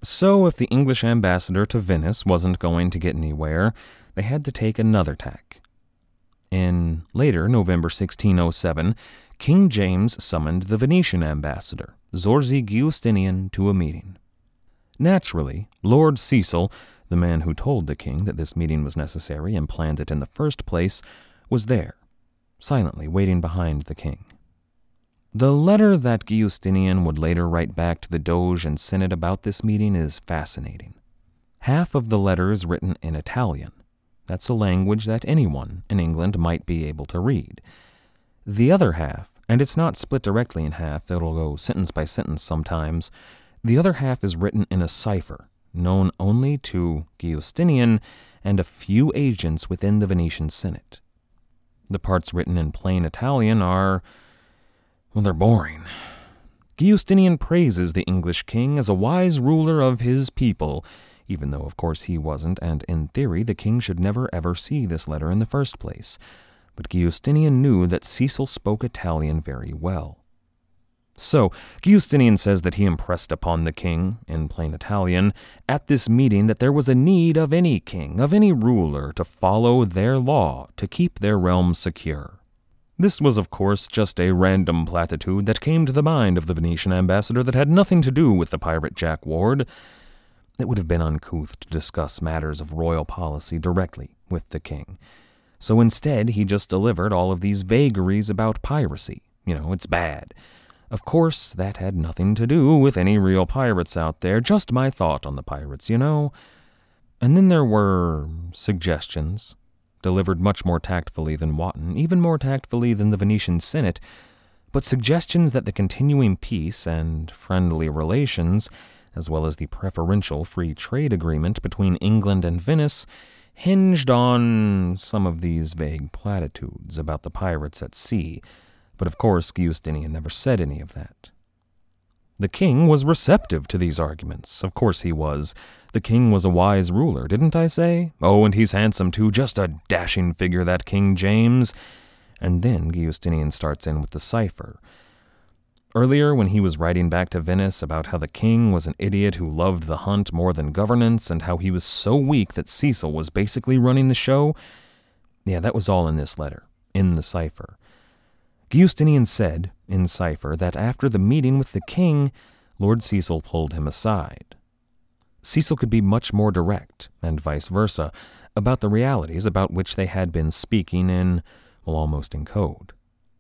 So if the English ambassador to Venice wasn't going to get anywhere, they had to take another tack. In later November 1607, King James summoned the Venetian ambassador, Zorzi Giustinian, to a meeting. Naturally, Lord Cecil, the man who told the king that this meeting was necessary and planned it in the first place, was there, silently waiting behind the king. The letter that Giustinian would later write back to the Doge and Senate about this meeting is fascinating. Half of the letter is written in Italian. That's a language that anyone in England might be able to read. The other half, and it's not split directly in half, it'll go sentence by sentence sometimes, the other half is written in a cipher, known only to Giustinian and a few agents within the Venetian Senate. The parts written in plain Italian are, well, they're boring. Giustinian praises the English king as a wise ruler of his people, even though, of course, he wasn't, and in theory, the king should never ever see this letter in the first place. But Giustinian knew that Cecil spoke Italian very well. So, Giustinian says that he impressed upon the king, in plain Italian, at this meeting that there was a need of any king, of any ruler, to follow their law, to keep their realm secure. This was, of course, just a random platitude that came to the mind of the Venetian ambassador that had nothing to do with the pirate Jack Ward. It would have been uncouth to discuss matters of royal policy directly with the king. So instead, he just delivered all of these vagaries about piracy. It's bad. Of course, that had nothing to do with any real pirates out there, just my thought on the pirates, And then there were suggestions, delivered much more tactfully than Wotton, even more tactfully than the Venetian Senate, but suggestions that the continuing peace and friendly relations, as well as the preferential free trade agreement between England and Venice, hinged on some of these vague platitudes about the pirates at sea, but of course Giustinian never said any of that. The king was receptive to these arguments. Of course he was. The king was a wise ruler, didn't I say? Oh, and he's handsome too, just a dashing figure, that King James. And then Giustinian starts in with the cipher. Earlier, when he was writing back to Venice about how the king was an idiot who loved the hunt more than governance, and how he was so weak that Cecil was basically running the show, that was all in this letter, in the cipher. Giustinian said, in cipher, that after the meeting with the king, Lord Cecil pulled him aside. Cecil could be much more direct, and vice versa, about the realities about which they had been speaking almost in code.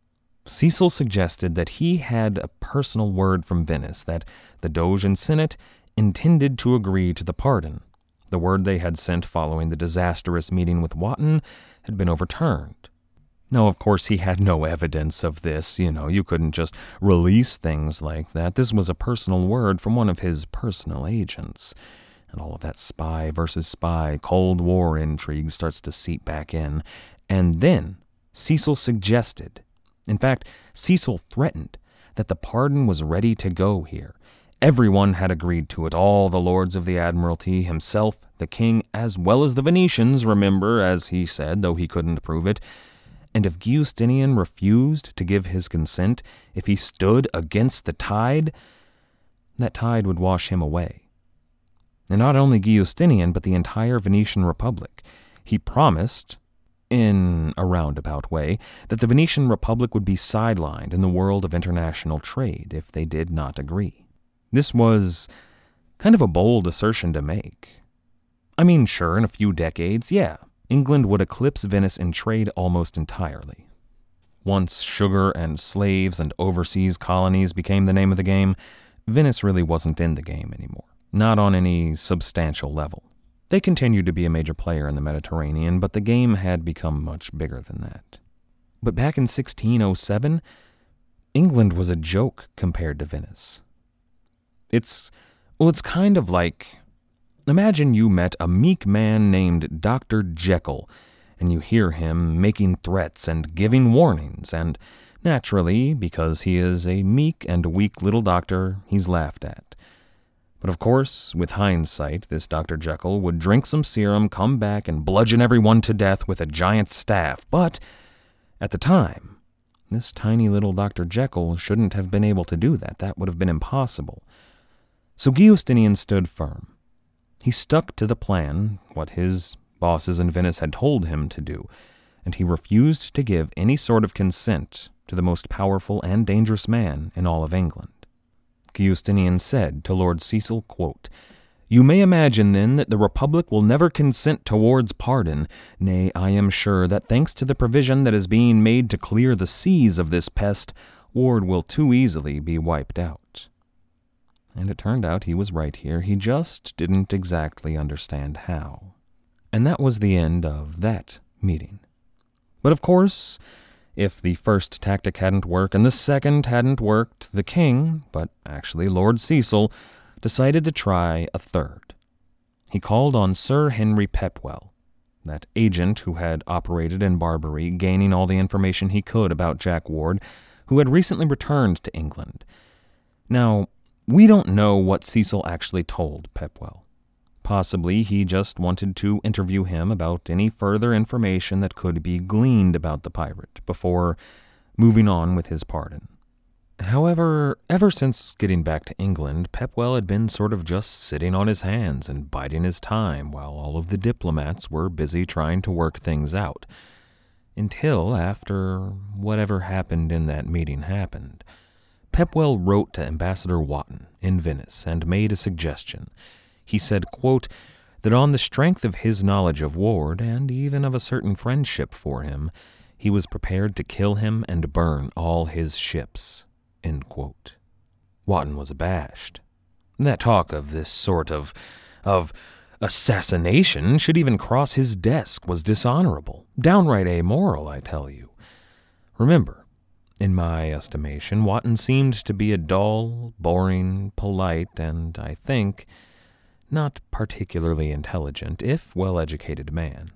Cecil suggested that he had a personal word from Venice that the Doge and Senate intended to agree to the pardon. The word they had sent following the disastrous meeting with Wotton had been overturned. Now, of course, he had no evidence of this. You couldn't just release things like that. This was a personal word from one of his personal agents. And all of that spy versus spy, Cold War intrigue starts to seep back in. And then Cecil suggested, in fact, Cecil threatened, that the pardon was ready to go here. Everyone had agreed to it, all the lords of the Admiralty, himself, the king, as well as the Venetians, remember, as he said, though he couldn't prove it. And if Giustinian refused to give his consent, if he stood against the tide, that tide would wash him away. And not only Giustinian, but the entire Venetian Republic. He promised, in a roundabout way, that the Venetian Republic would be sidelined in the world of international trade if they did not agree. This was kind of a bold assertion to make. Sure, in a few decades, England would eclipse Venice in trade almost entirely. Once sugar and slaves and overseas colonies became the name of the game, Venice really wasn't in the game anymore, not on any substantial level. They continued to be a major player in the Mediterranean, but the game had become much bigger than that. But back in 1607, England was a joke compared to Venice. It's kind of like, imagine you met a meek man named Dr. Jekyll, and you hear him making threats and giving warnings, and naturally, because he is a meek and weak little doctor, he's laughed at. But of course, with hindsight, this Dr. Jekyll would drink some serum, come back, and bludgeon everyone to death with a giant staff. But at the time, this tiny little Dr. Jekyll shouldn't have been able to do that. That would have been impossible. So Giustinian stood firm. He stuck to the plan, what his bosses in Venice had told him to do, and he refused to give any sort of consent to the most powerful and dangerous man in all of England. Giustinian said to Lord Cecil, quote, "You may imagine, then, that the Republic will never consent towards pardon. Nay, I am sure that thanks to the provision that is being made to clear the seas of this pest, Ward will too easily be wiped out." And it turned out he was right here. He just didn't exactly understand how. And that was the end of that meeting. But of course, if the first tactic hadn't worked and the second hadn't worked, the king, but actually Lord Cecil, decided to try a third. He called on Sir Henry Pepwell, that agent who had operated in Barbary, gaining all the information he could about Jack Ward, who had recently returned to England. Now, we don't know what Cecil actually told Pepwell. Possibly he just wanted to interview him about any further information that could be gleaned about the pirate before moving on with his pardon. However, ever since getting back to England, Pepwell had been sort of just sitting on his hands and biding his time while all of the diplomats were busy trying to work things out. Until after whatever happened in that meeting happened, Pepwell wrote to Ambassador Wotton in Venice and made a suggestion. He said, quote, that on the strength of his knowledge of Ward, and even of a certain friendship for him, he was prepared to kill him and burn all his ships, end quote. Wotton was abashed. That talk of this sort of assassination should even cross his desk was dishonorable, downright amoral, I tell you. Remember, in my estimation, Wotton seemed to be a dull, boring, polite, and, I think, not particularly intelligent, if well-educated man.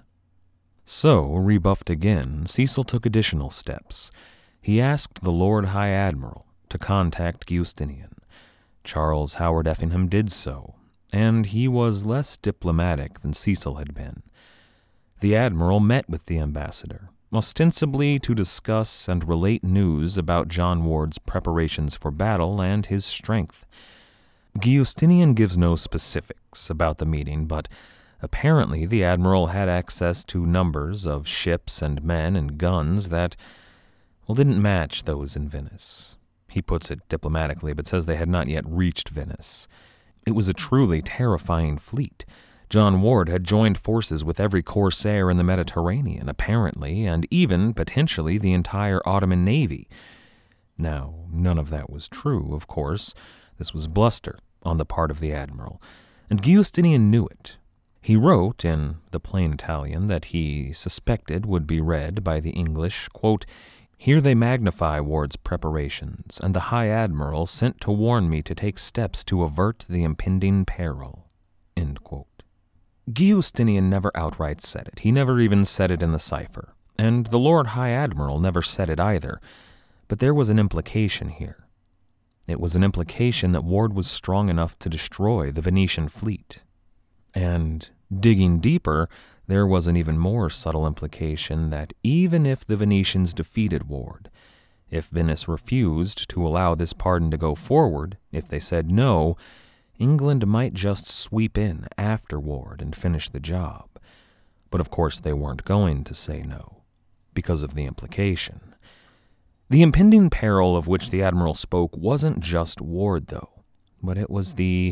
So, rebuffed again, Cecil took additional steps. He asked the Lord High Admiral to contact Giustinian. Charles Howard Effingham did so, and he was less diplomatic than Cecil had been. The Admiral met with the ambassador, ostensibly to discuss and relate news about John Ward's preparations for battle and his strength. Giustinian gives no specifics about the meeting, but apparently the admiral had access to numbers of ships and men and guns that, well, didn't match those in Venice. He puts it diplomatically, but says they had not yet reached Venice. It was a truly terrifying fleet. John Ward had joined forces with every corsair in the Mediterranean, apparently, and even, potentially, the entire Ottoman navy. Now, none of that was true, of course. This was bluster on the part of the admiral, and Giustinian knew it. He wrote, in the plain Italian that he suspected would be read by the English, quote, "Here they magnify Ward's preparations, and the High Admiral sent to warn me to take steps to avert the impending peril," end quote. Giustinian never outright said it. He never even said it in the cipher, and the Lord High Admiral never said it either, but there was an implication here. It was an implication that Ward was strong enough to destroy the Venetian fleet. And, digging deeper, there was an even more subtle implication that even if the Venetians defeated Ward, if Venice refused to allow this pardon to go forward, if they said no, England might just sweep in after Ward and finish the job. But of course they weren't going to say no, because of the implication. The impending peril of which the admiral spoke wasn't just Ward, though, but it was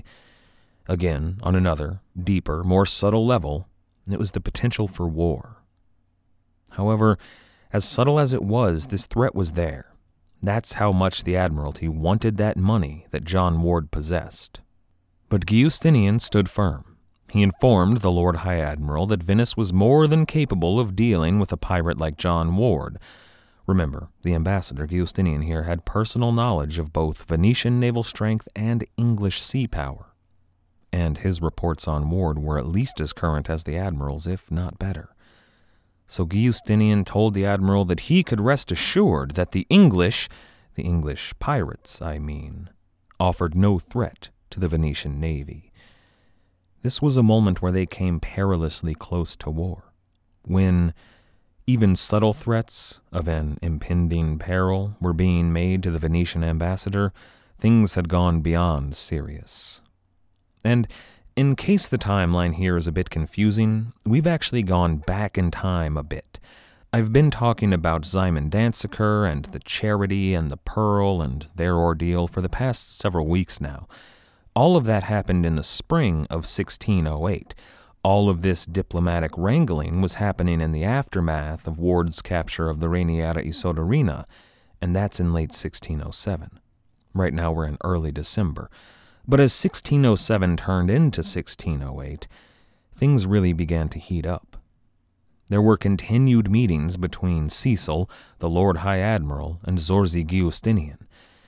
again, on another, deeper, more subtle level, it was the potential for war. However, as subtle as it was, this threat was there. That's how much the Admiralty wanted that money that John Ward possessed. But Giustinian stood firm. He informed the Lord High Admiral that Venice was more than capable of dealing with a pirate like John Ward. Remember, the ambassador, Giustinian here, had personal knowledge of both Venetian naval strength and English sea power. And his reports on Ward were at least as current as the admiral's, if not better. So Giustinian told the admiral that he could rest assured that the English pirates, offered no threat to the Venetian navy. This was a moment where they came perilously close to war, when even subtle threats of an impending peril were being made to the Venetian ambassador. Things had gone beyond serious. And in case the timeline here is a bit confusing, we've actually gone back in time a bit. I've been talking about Szymon Dancyker and the Charity and the Pearl and their ordeal for the past several weeks now. All of that happened in the spring of 1608. All of this diplomatic wrangling was happening in the aftermath of Ward's capture of the Reiniera y Soderini, and that's in late 1607. Right now we're in early December. But as 1607 turned into 1608, things really began to heat up. There were continued meetings between Cecil, the Lord High Admiral, and Zorzi Giustinian.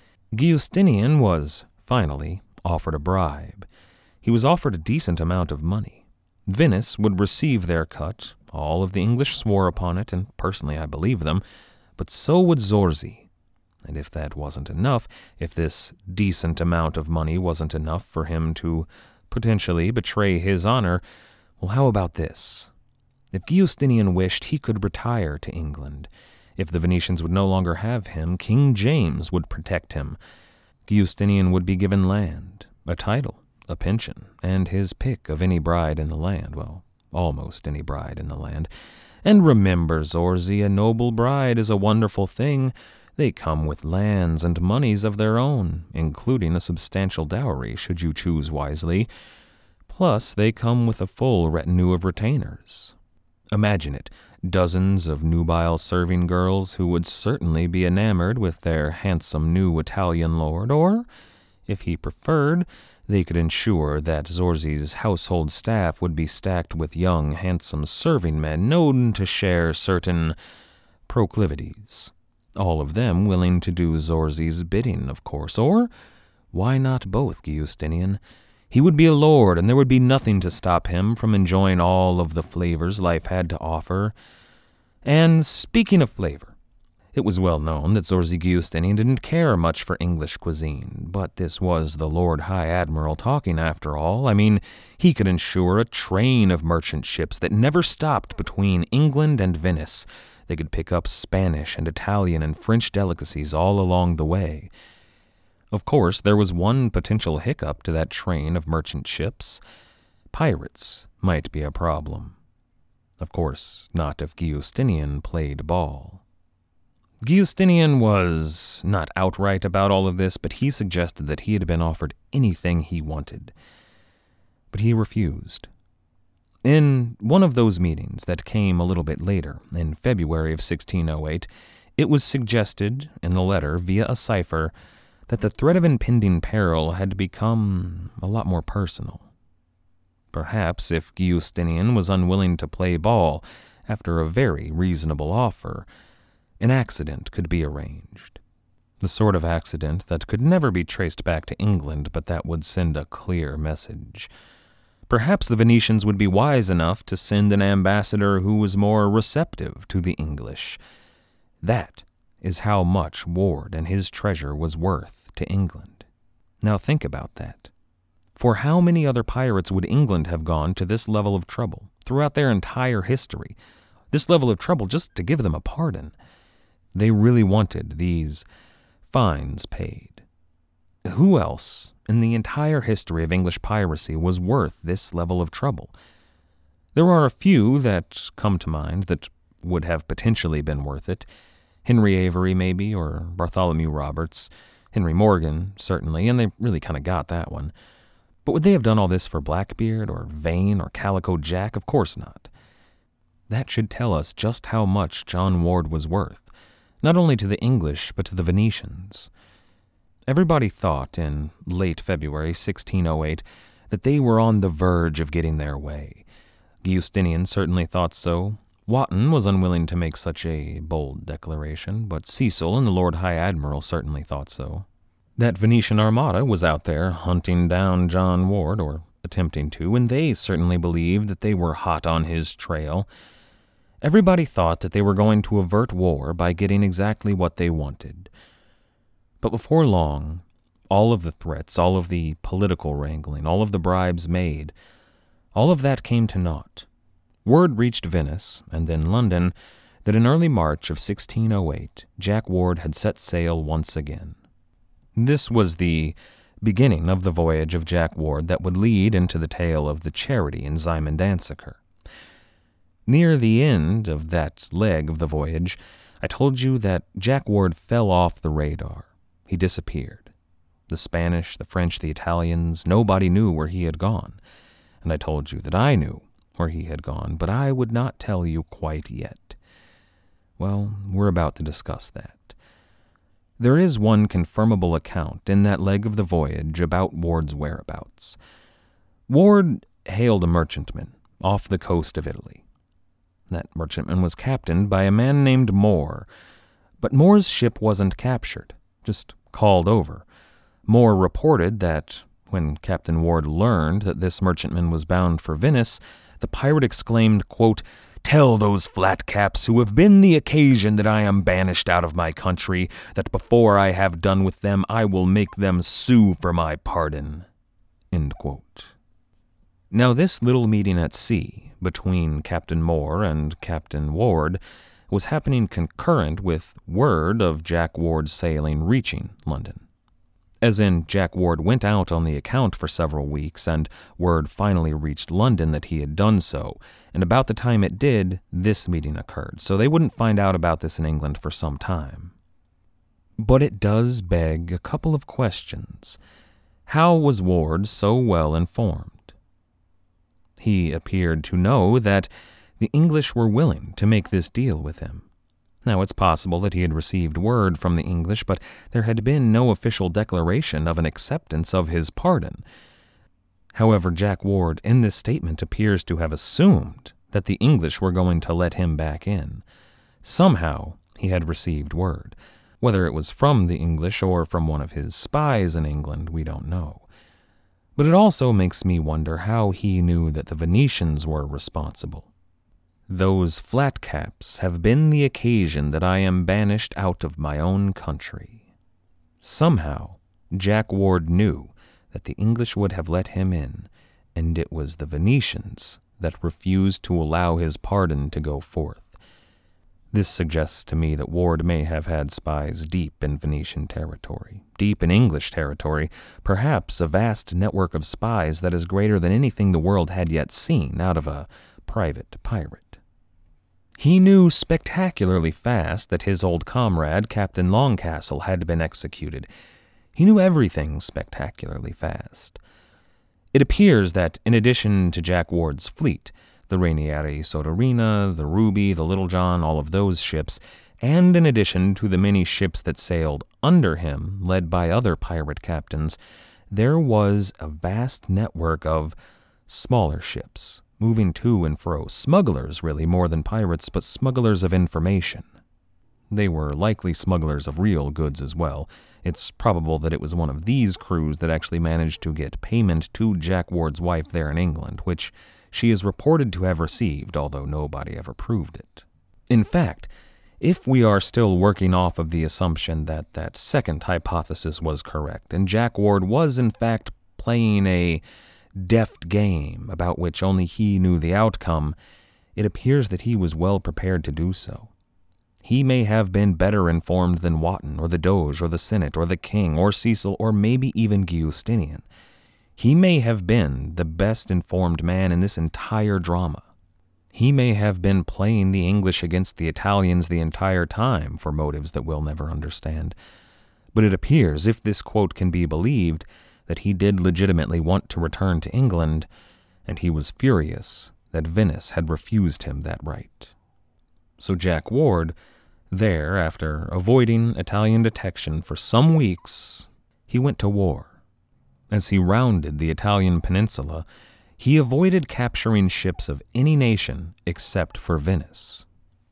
Giustinian was, finally, offered a bribe. He was offered a decent amount of money. Venice would receive their cut. All of the English swore upon it, and personally I believe them, but so would Zorzi. And if that wasn't enough, if this decent amount of money wasn't enough for him to potentially betray his honor, well, how about this? If Giustinian wished, he could retire to England. If the Venetians would no longer have him, King James would protect him. Giustinian would be given land, a title, a pension, and his pick of any bride in the land, well, almost any bride in the land. And remember, Zorzi, a noble bride is a wonderful thing. They come with lands and monies of their own, including a substantial dowry, should you choose wisely. Plus, they come with a full retinue of retainers. Imagine it, dozens of nubile serving girls who would certainly be enamored with their handsome new Italian lord, or, if he preferred, they could ensure that Zorzi's household staff would be stacked with young, handsome serving men known to share certain proclivities. All of them willing to do Zorzi's bidding, of course, or why not both, Giustinian? He would be a lord, and there would be nothing to stop him from enjoying all of the flavors life had to offer. And speaking of flavor, it was well known that Zorzi Giustinian didn't care much for English cuisine, but this was the Lord High Admiral talking after all. I mean, he could ensure a train of merchant ships that never stopped between England and Venice. They could pick up Spanish and Italian and French delicacies all along the way. Of course, there was one potential hiccup to that train of merchant ships. Pirates might be a problem. Of course, not if Giustinian played ball. Giustinian was not outright about all of this, but he suggested that he had been offered anything he wanted. But he refused. In one of those meetings that came a little bit later, in February of 1608, it was suggested in the letter via a cipher that the threat of impending peril had become a lot more personal. Perhaps if Giustinian was unwilling to play ball after a very reasonable offer, an accident could be arranged. The sort of accident that could never be traced back to England, but that would send a clear message. Perhaps the Venetians would be wise enough to send an ambassador who was more receptive to the English. That is how much Ward and his treasure was worth to England. Now think about that. For how many other pirates would England have gone to this level of trouble throughout their entire history? This level of trouble just to give them a pardon. They really wanted these fines paid. Who else in the entire history of English piracy was worth this level of trouble? There are a few that come to mind that would have potentially been worth it. Henry Avery, maybe, or Bartholomew Roberts. Henry Morgan, certainly, and they really kind of got that one. But would they have done all this for Blackbeard, or Vane, or Calico Jack? Of course not. That should tell us just how much John Ward was worth, not only to the English, but to the Venetians. Everybody thought in late February 1608 that they were on the verge of getting their way. Giustinian certainly thought so. Wotton was unwilling to make such a bold declaration, but Cecil and the Lord High Admiral certainly thought so. That Venetian armada was out there hunting down John Ward, or attempting to, and they certainly believed that they were hot on his trail. Everybody thought that they were going to avert war by getting exactly what they wanted. But before long, all of the threats, all of the political wrangling, all of the bribes made, all of that came to naught. Word reached Venice, and then London, that in early March of 1608, Jack Ward had set sail once again. This was the beginning of the voyage of Jack Ward that would lead into the tale of the Charity and Zymandansaker. Near the end of that leg of the voyage, I told you that Jack Ward fell off the radar. He disappeared. The Spanish, the French, the Italians, nobody knew where he had gone. And I told you that I knew where he had gone, but I would not tell you quite yet. Well, we're about to discuss that. There is one confirmable account in that leg of the voyage about Ward's whereabouts. Ward hailed a merchantman off the coast of Italy. That merchantman was captained by a man named Moore, but Moore's ship wasn't captured, just called over. Moore reported that when Captain Ward learned that this merchantman was bound for Venice, the pirate exclaimed, quote, "Tell those flatcaps who have been the occasion that I am banished out of my country, that before I have done with them, I will make them sue for my pardon." End quote. Now this little meeting at sea between Captain Moore and Captain Ward was happening concurrent with word of Jack Ward's sailing reaching London. As in, Jack Ward went out on the account for several weeks, and word finally reached London that he had done so, and about the time it did, this meeting occurred, so they wouldn't find out about this in England for some time. But it does beg a couple of questions. How was Ward so well informed? He appeared to know that the English were willing to make this deal with him. Now, it's possible that he had received word from the English, but there had been no official declaration of an acceptance of his pardon. However, Jack Ward in this statement appears to have assumed that the English were going to let him back in. Somehow, he had received word. Whether it was from the English or from one of his spies in England, we don't know. But it also makes me wonder how he knew that the Venetians were responsible. Those flatcaps have been the occasion that I am banished out of my own country. Somehow, Jack Ward knew that the English would have let him in, and it was the Venetians that refused to allow his pardon to go forth. This suggests to me that Ward may have had spies deep in Venetian territory, deep in English territory, perhaps a vast network of spies that is greater than anything the world had yet seen out of a private pirate. He knew spectacularly fast that his old comrade, Captain Longcastle, had been executed. He knew everything spectacularly fast. It appears that in addition to Jack Ward's fleet, the Rainieri Soterina, the Ruby, the Little John, all of those ships, and in addition to the many ships that sailed under him, led by other pirate captains, there was a vast network of smaller ships, moving to and fro, smugglers really more than pirates, but smugglers of information. They were likely smugglers of real goods as well. It's probable that it was one of these crews that actually managed to get payment to Jack Ward's wife there in England, which she is reported to have received, although nobody ever proved it. In fact, if we are still working off of the assumption that that second hypothesis was correct, and Jack Ward was in fact playing a deft game about which only he knew the outcome, it appears that he was well prepared to do so. He may have been better informed than Wotton, or the Doge, or the Senate, or the King, or Cecil, or maybe even Giustinian. He may have been the best informed man in this entire drama. He may have been playing the English against the Italians the entire time for motives that we'll never understand. But it appears, if this quote can be believed, that he did legitimately want to return to England, and he was furious that Venice had refused him that right. So Jack Ward, there, after avoiding Italian detection for some weeks, he went to war. As he rounded the Italian peninsula, he avoided capturing ships of any nation except for Venice.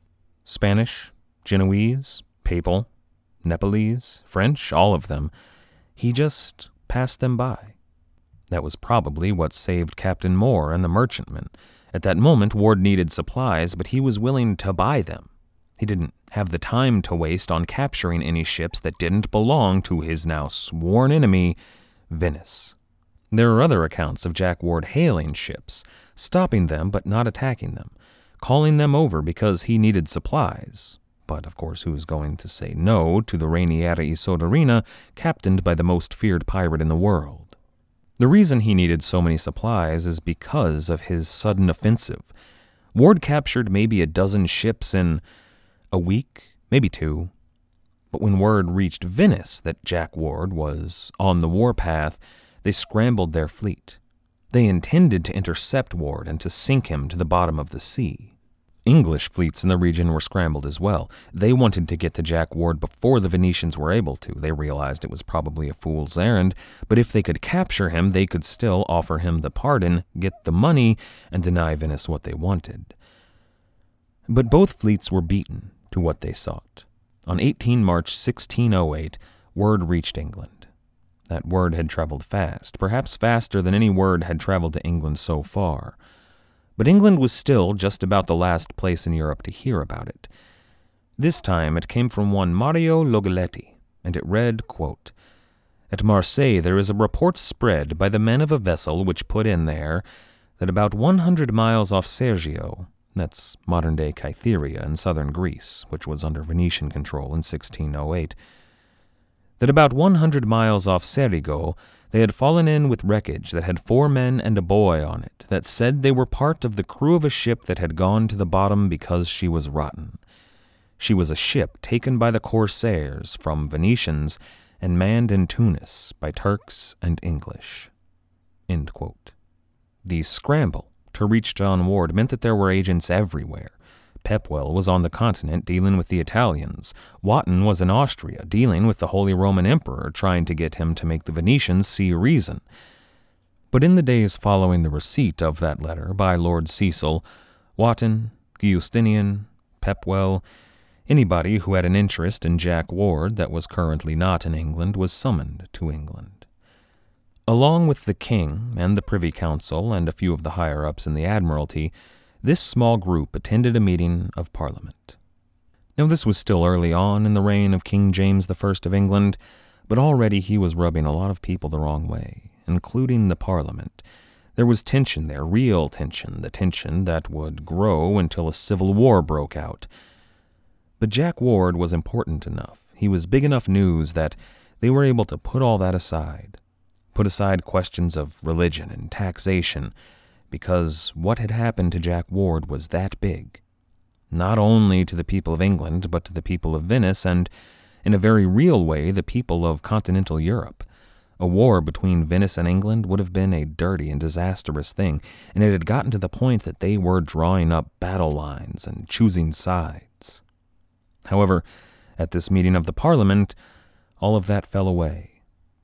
Spanish, Genoese, Papal, Nepalese, French, all of them, he just passed them by. That was probably what saved Captain Moore and the merchantman. At that moment, Ward needed supplies, but he was willing to buy them. He didn't have the time to waste on capturing any ships that didn't belong to his now sworn enemy, Venice. There are other accounts of Jack Ward hailing ships, stopping them but not attacking them, calling them over because he needed supplies, But, of course, who's going to say no to the Rainiera y Soderina, captained by the most feared pirate in the world? The reason he needed so many supplies is because of his sudden offensive. Ward captured maybe a dozen ships in a week, maybe 2. But when word reached Venice that Jack Ward was on the warpath, they scrambled their fleet. They intended to intercept Ward and to sink him to the bottom of the sea. English fleets in the region were scrambled as well. They wanted to get to Jack Ward before the Venetians were able to. They realized it was probably a fool's errand, but if they could capture him, they could still offer him the pardon, get the money, and deny Venice what they wanted. But both fleets were beaten to what they sought. On 18 March 1608, word reached England. That word had traveled fast, perhaps faster than any word had traveled to England so far. But England was still just about the last place in Europe to hear about it. This time it came from one Mario Logaletti, and it read, quote, "At Marseille there is a report spread by the men of a vessel which put in there that about 100 miles off Sergio, that's modern-day Kytheria in southern Greece, which was under Venetian control in 1608, that about 100 miles off Serigo they had fallen in with wreckage that had 4 men and a boy on it, that said they were part of the crew of a ship that had gone to the bottom because she was rotten. She was a ship taken by the corsairs from Venetians and manned in Tunis by Turks and English." End quote. The scramble to reach John Ward meant that there were agents everywhere. Pepwell was on the continent dealing with the Italians. Wotton was in Austria dealing with the Holy Roman Emperor, trying to get him to make the Venetians see reason. But in the days following the receipt of that letter by Lord Cecil, Wotton, Giustinian, Pepwell, anybody who had an interest in Jack Ward that was currently not in England was summoned to England. Along with the king and the Privy Council and a few of the higher-ups in the Admiralty, this small group attended a meeting of Parliament. Now, this was still early on in the reign of King James I of England, but already he was rubbing a lot of people the wrong way, including the Parliament. There was tension there, real tension, the tension that would grow until a civil war broke out. But Jack Ward was important enough. He was big enough news that they were able to put all that aside, put aside questions of religion and taxation, because what had happened to Jack Ward was that big, not only to the people of England, but to the people of Venice, and, in a very real way, the people of continental Europe. A war between Venice and England would have been a dirty and disastrous thing, and it had gotten to the point that they were drawing up battle lines and choosing sides. However, at this meeting of the Parliament, all of that fell away.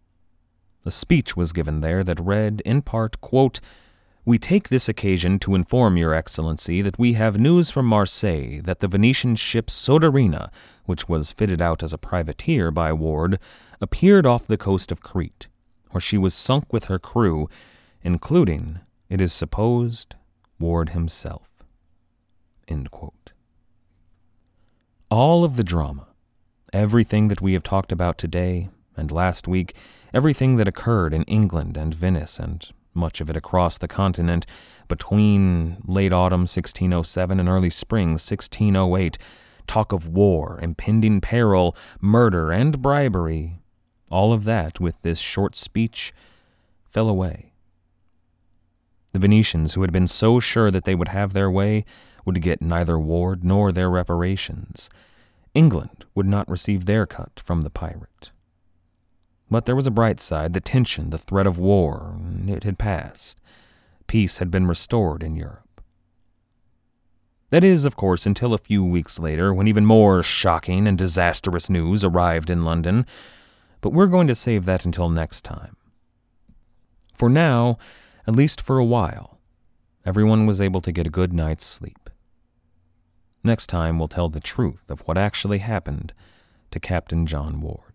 A speech was given there that read, in part, quote, "We take this occasion to inform Your Excellency that we have news from Marseille that the Venetian ship Soderina, which was fitted out as a privateer by Ward, appeared off the coast of Crete, where she was sunk with her crew, including, it is supposed, Ward himself." End quote. All of the drama, everything that we have talked about today and last week, everything that occurred in England and Venice and much of it across the continent between late autumn 1607 and early spring 1608, talk of war, impending peril, murder, and bribery, all of that, with this short speech, fell away. The Venetians, who had been so sure that they would have their way, would get neither Ward nor their reparations. England would not receive their cut from the pirate. But there was a bright side, the tension, the threat of war. It had passed. Peace had been restored in Europe. That is, of course, until a few weeks later, when even more shocking and disastrous news arrived in London. But we're going to save that until next time. For now, at least for a while, everyone was able to get a good night's sleep. Next time, we'll tell the truth of what actually happened to Captain John Ward.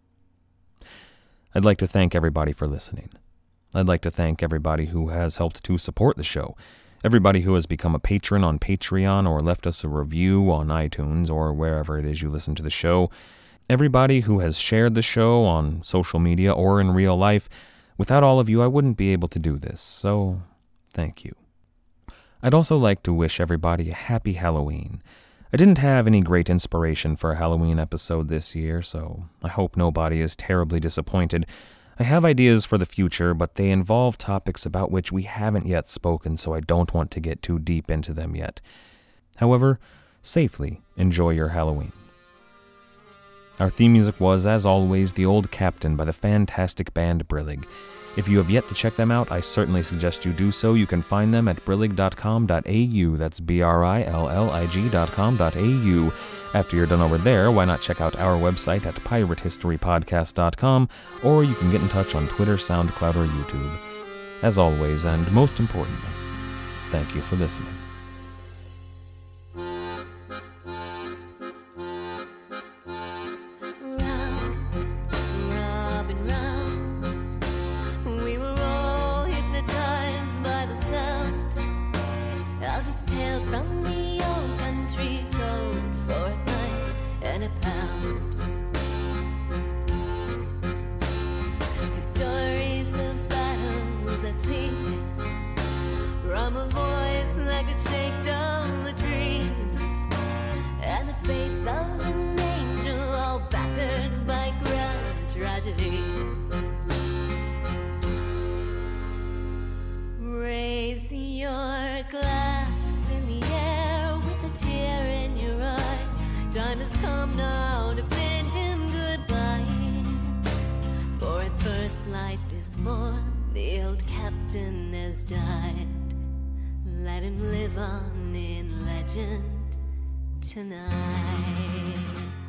I'd like to thank everybody for listening. I'd like to thank everybody who has helped to support the show, everybody who has become a patron on Patreon or left us a review on iTunes or wherever it is you listen to the show, everybody who has shared the show on social media or in real life. Without all of you, I wouldn't be able to do this, so thank you. I'd also like to wish everybody a happy Halloween. I didn't have any great inspiration for a Halloween episode this year, so I hope nobody is terribly disappointed. I have ideas for the future, but they involve topics about which we haven't yet spoken, so I don't want to get too deep into them yet. However, safely enjoy your Halloween. Our theme music was, as always, The Old Captain by the fantastic band Brillig. If you have yet to check them out, I certainly suggest you do so. You can find them at brillig.com.au. That's brillig.com.au. After you're done over there, why not check out our website at piratehistorypodcast.com, or you can get in touch on Twitter, SoundCloud, or YouTube. As always, and most importantly, thank you for listening. Raise your glass in the air with a tear in your eye. Time has come now to bid him goodbye. For at first light this morn, the old captain has died. Let him live on in legend tonight.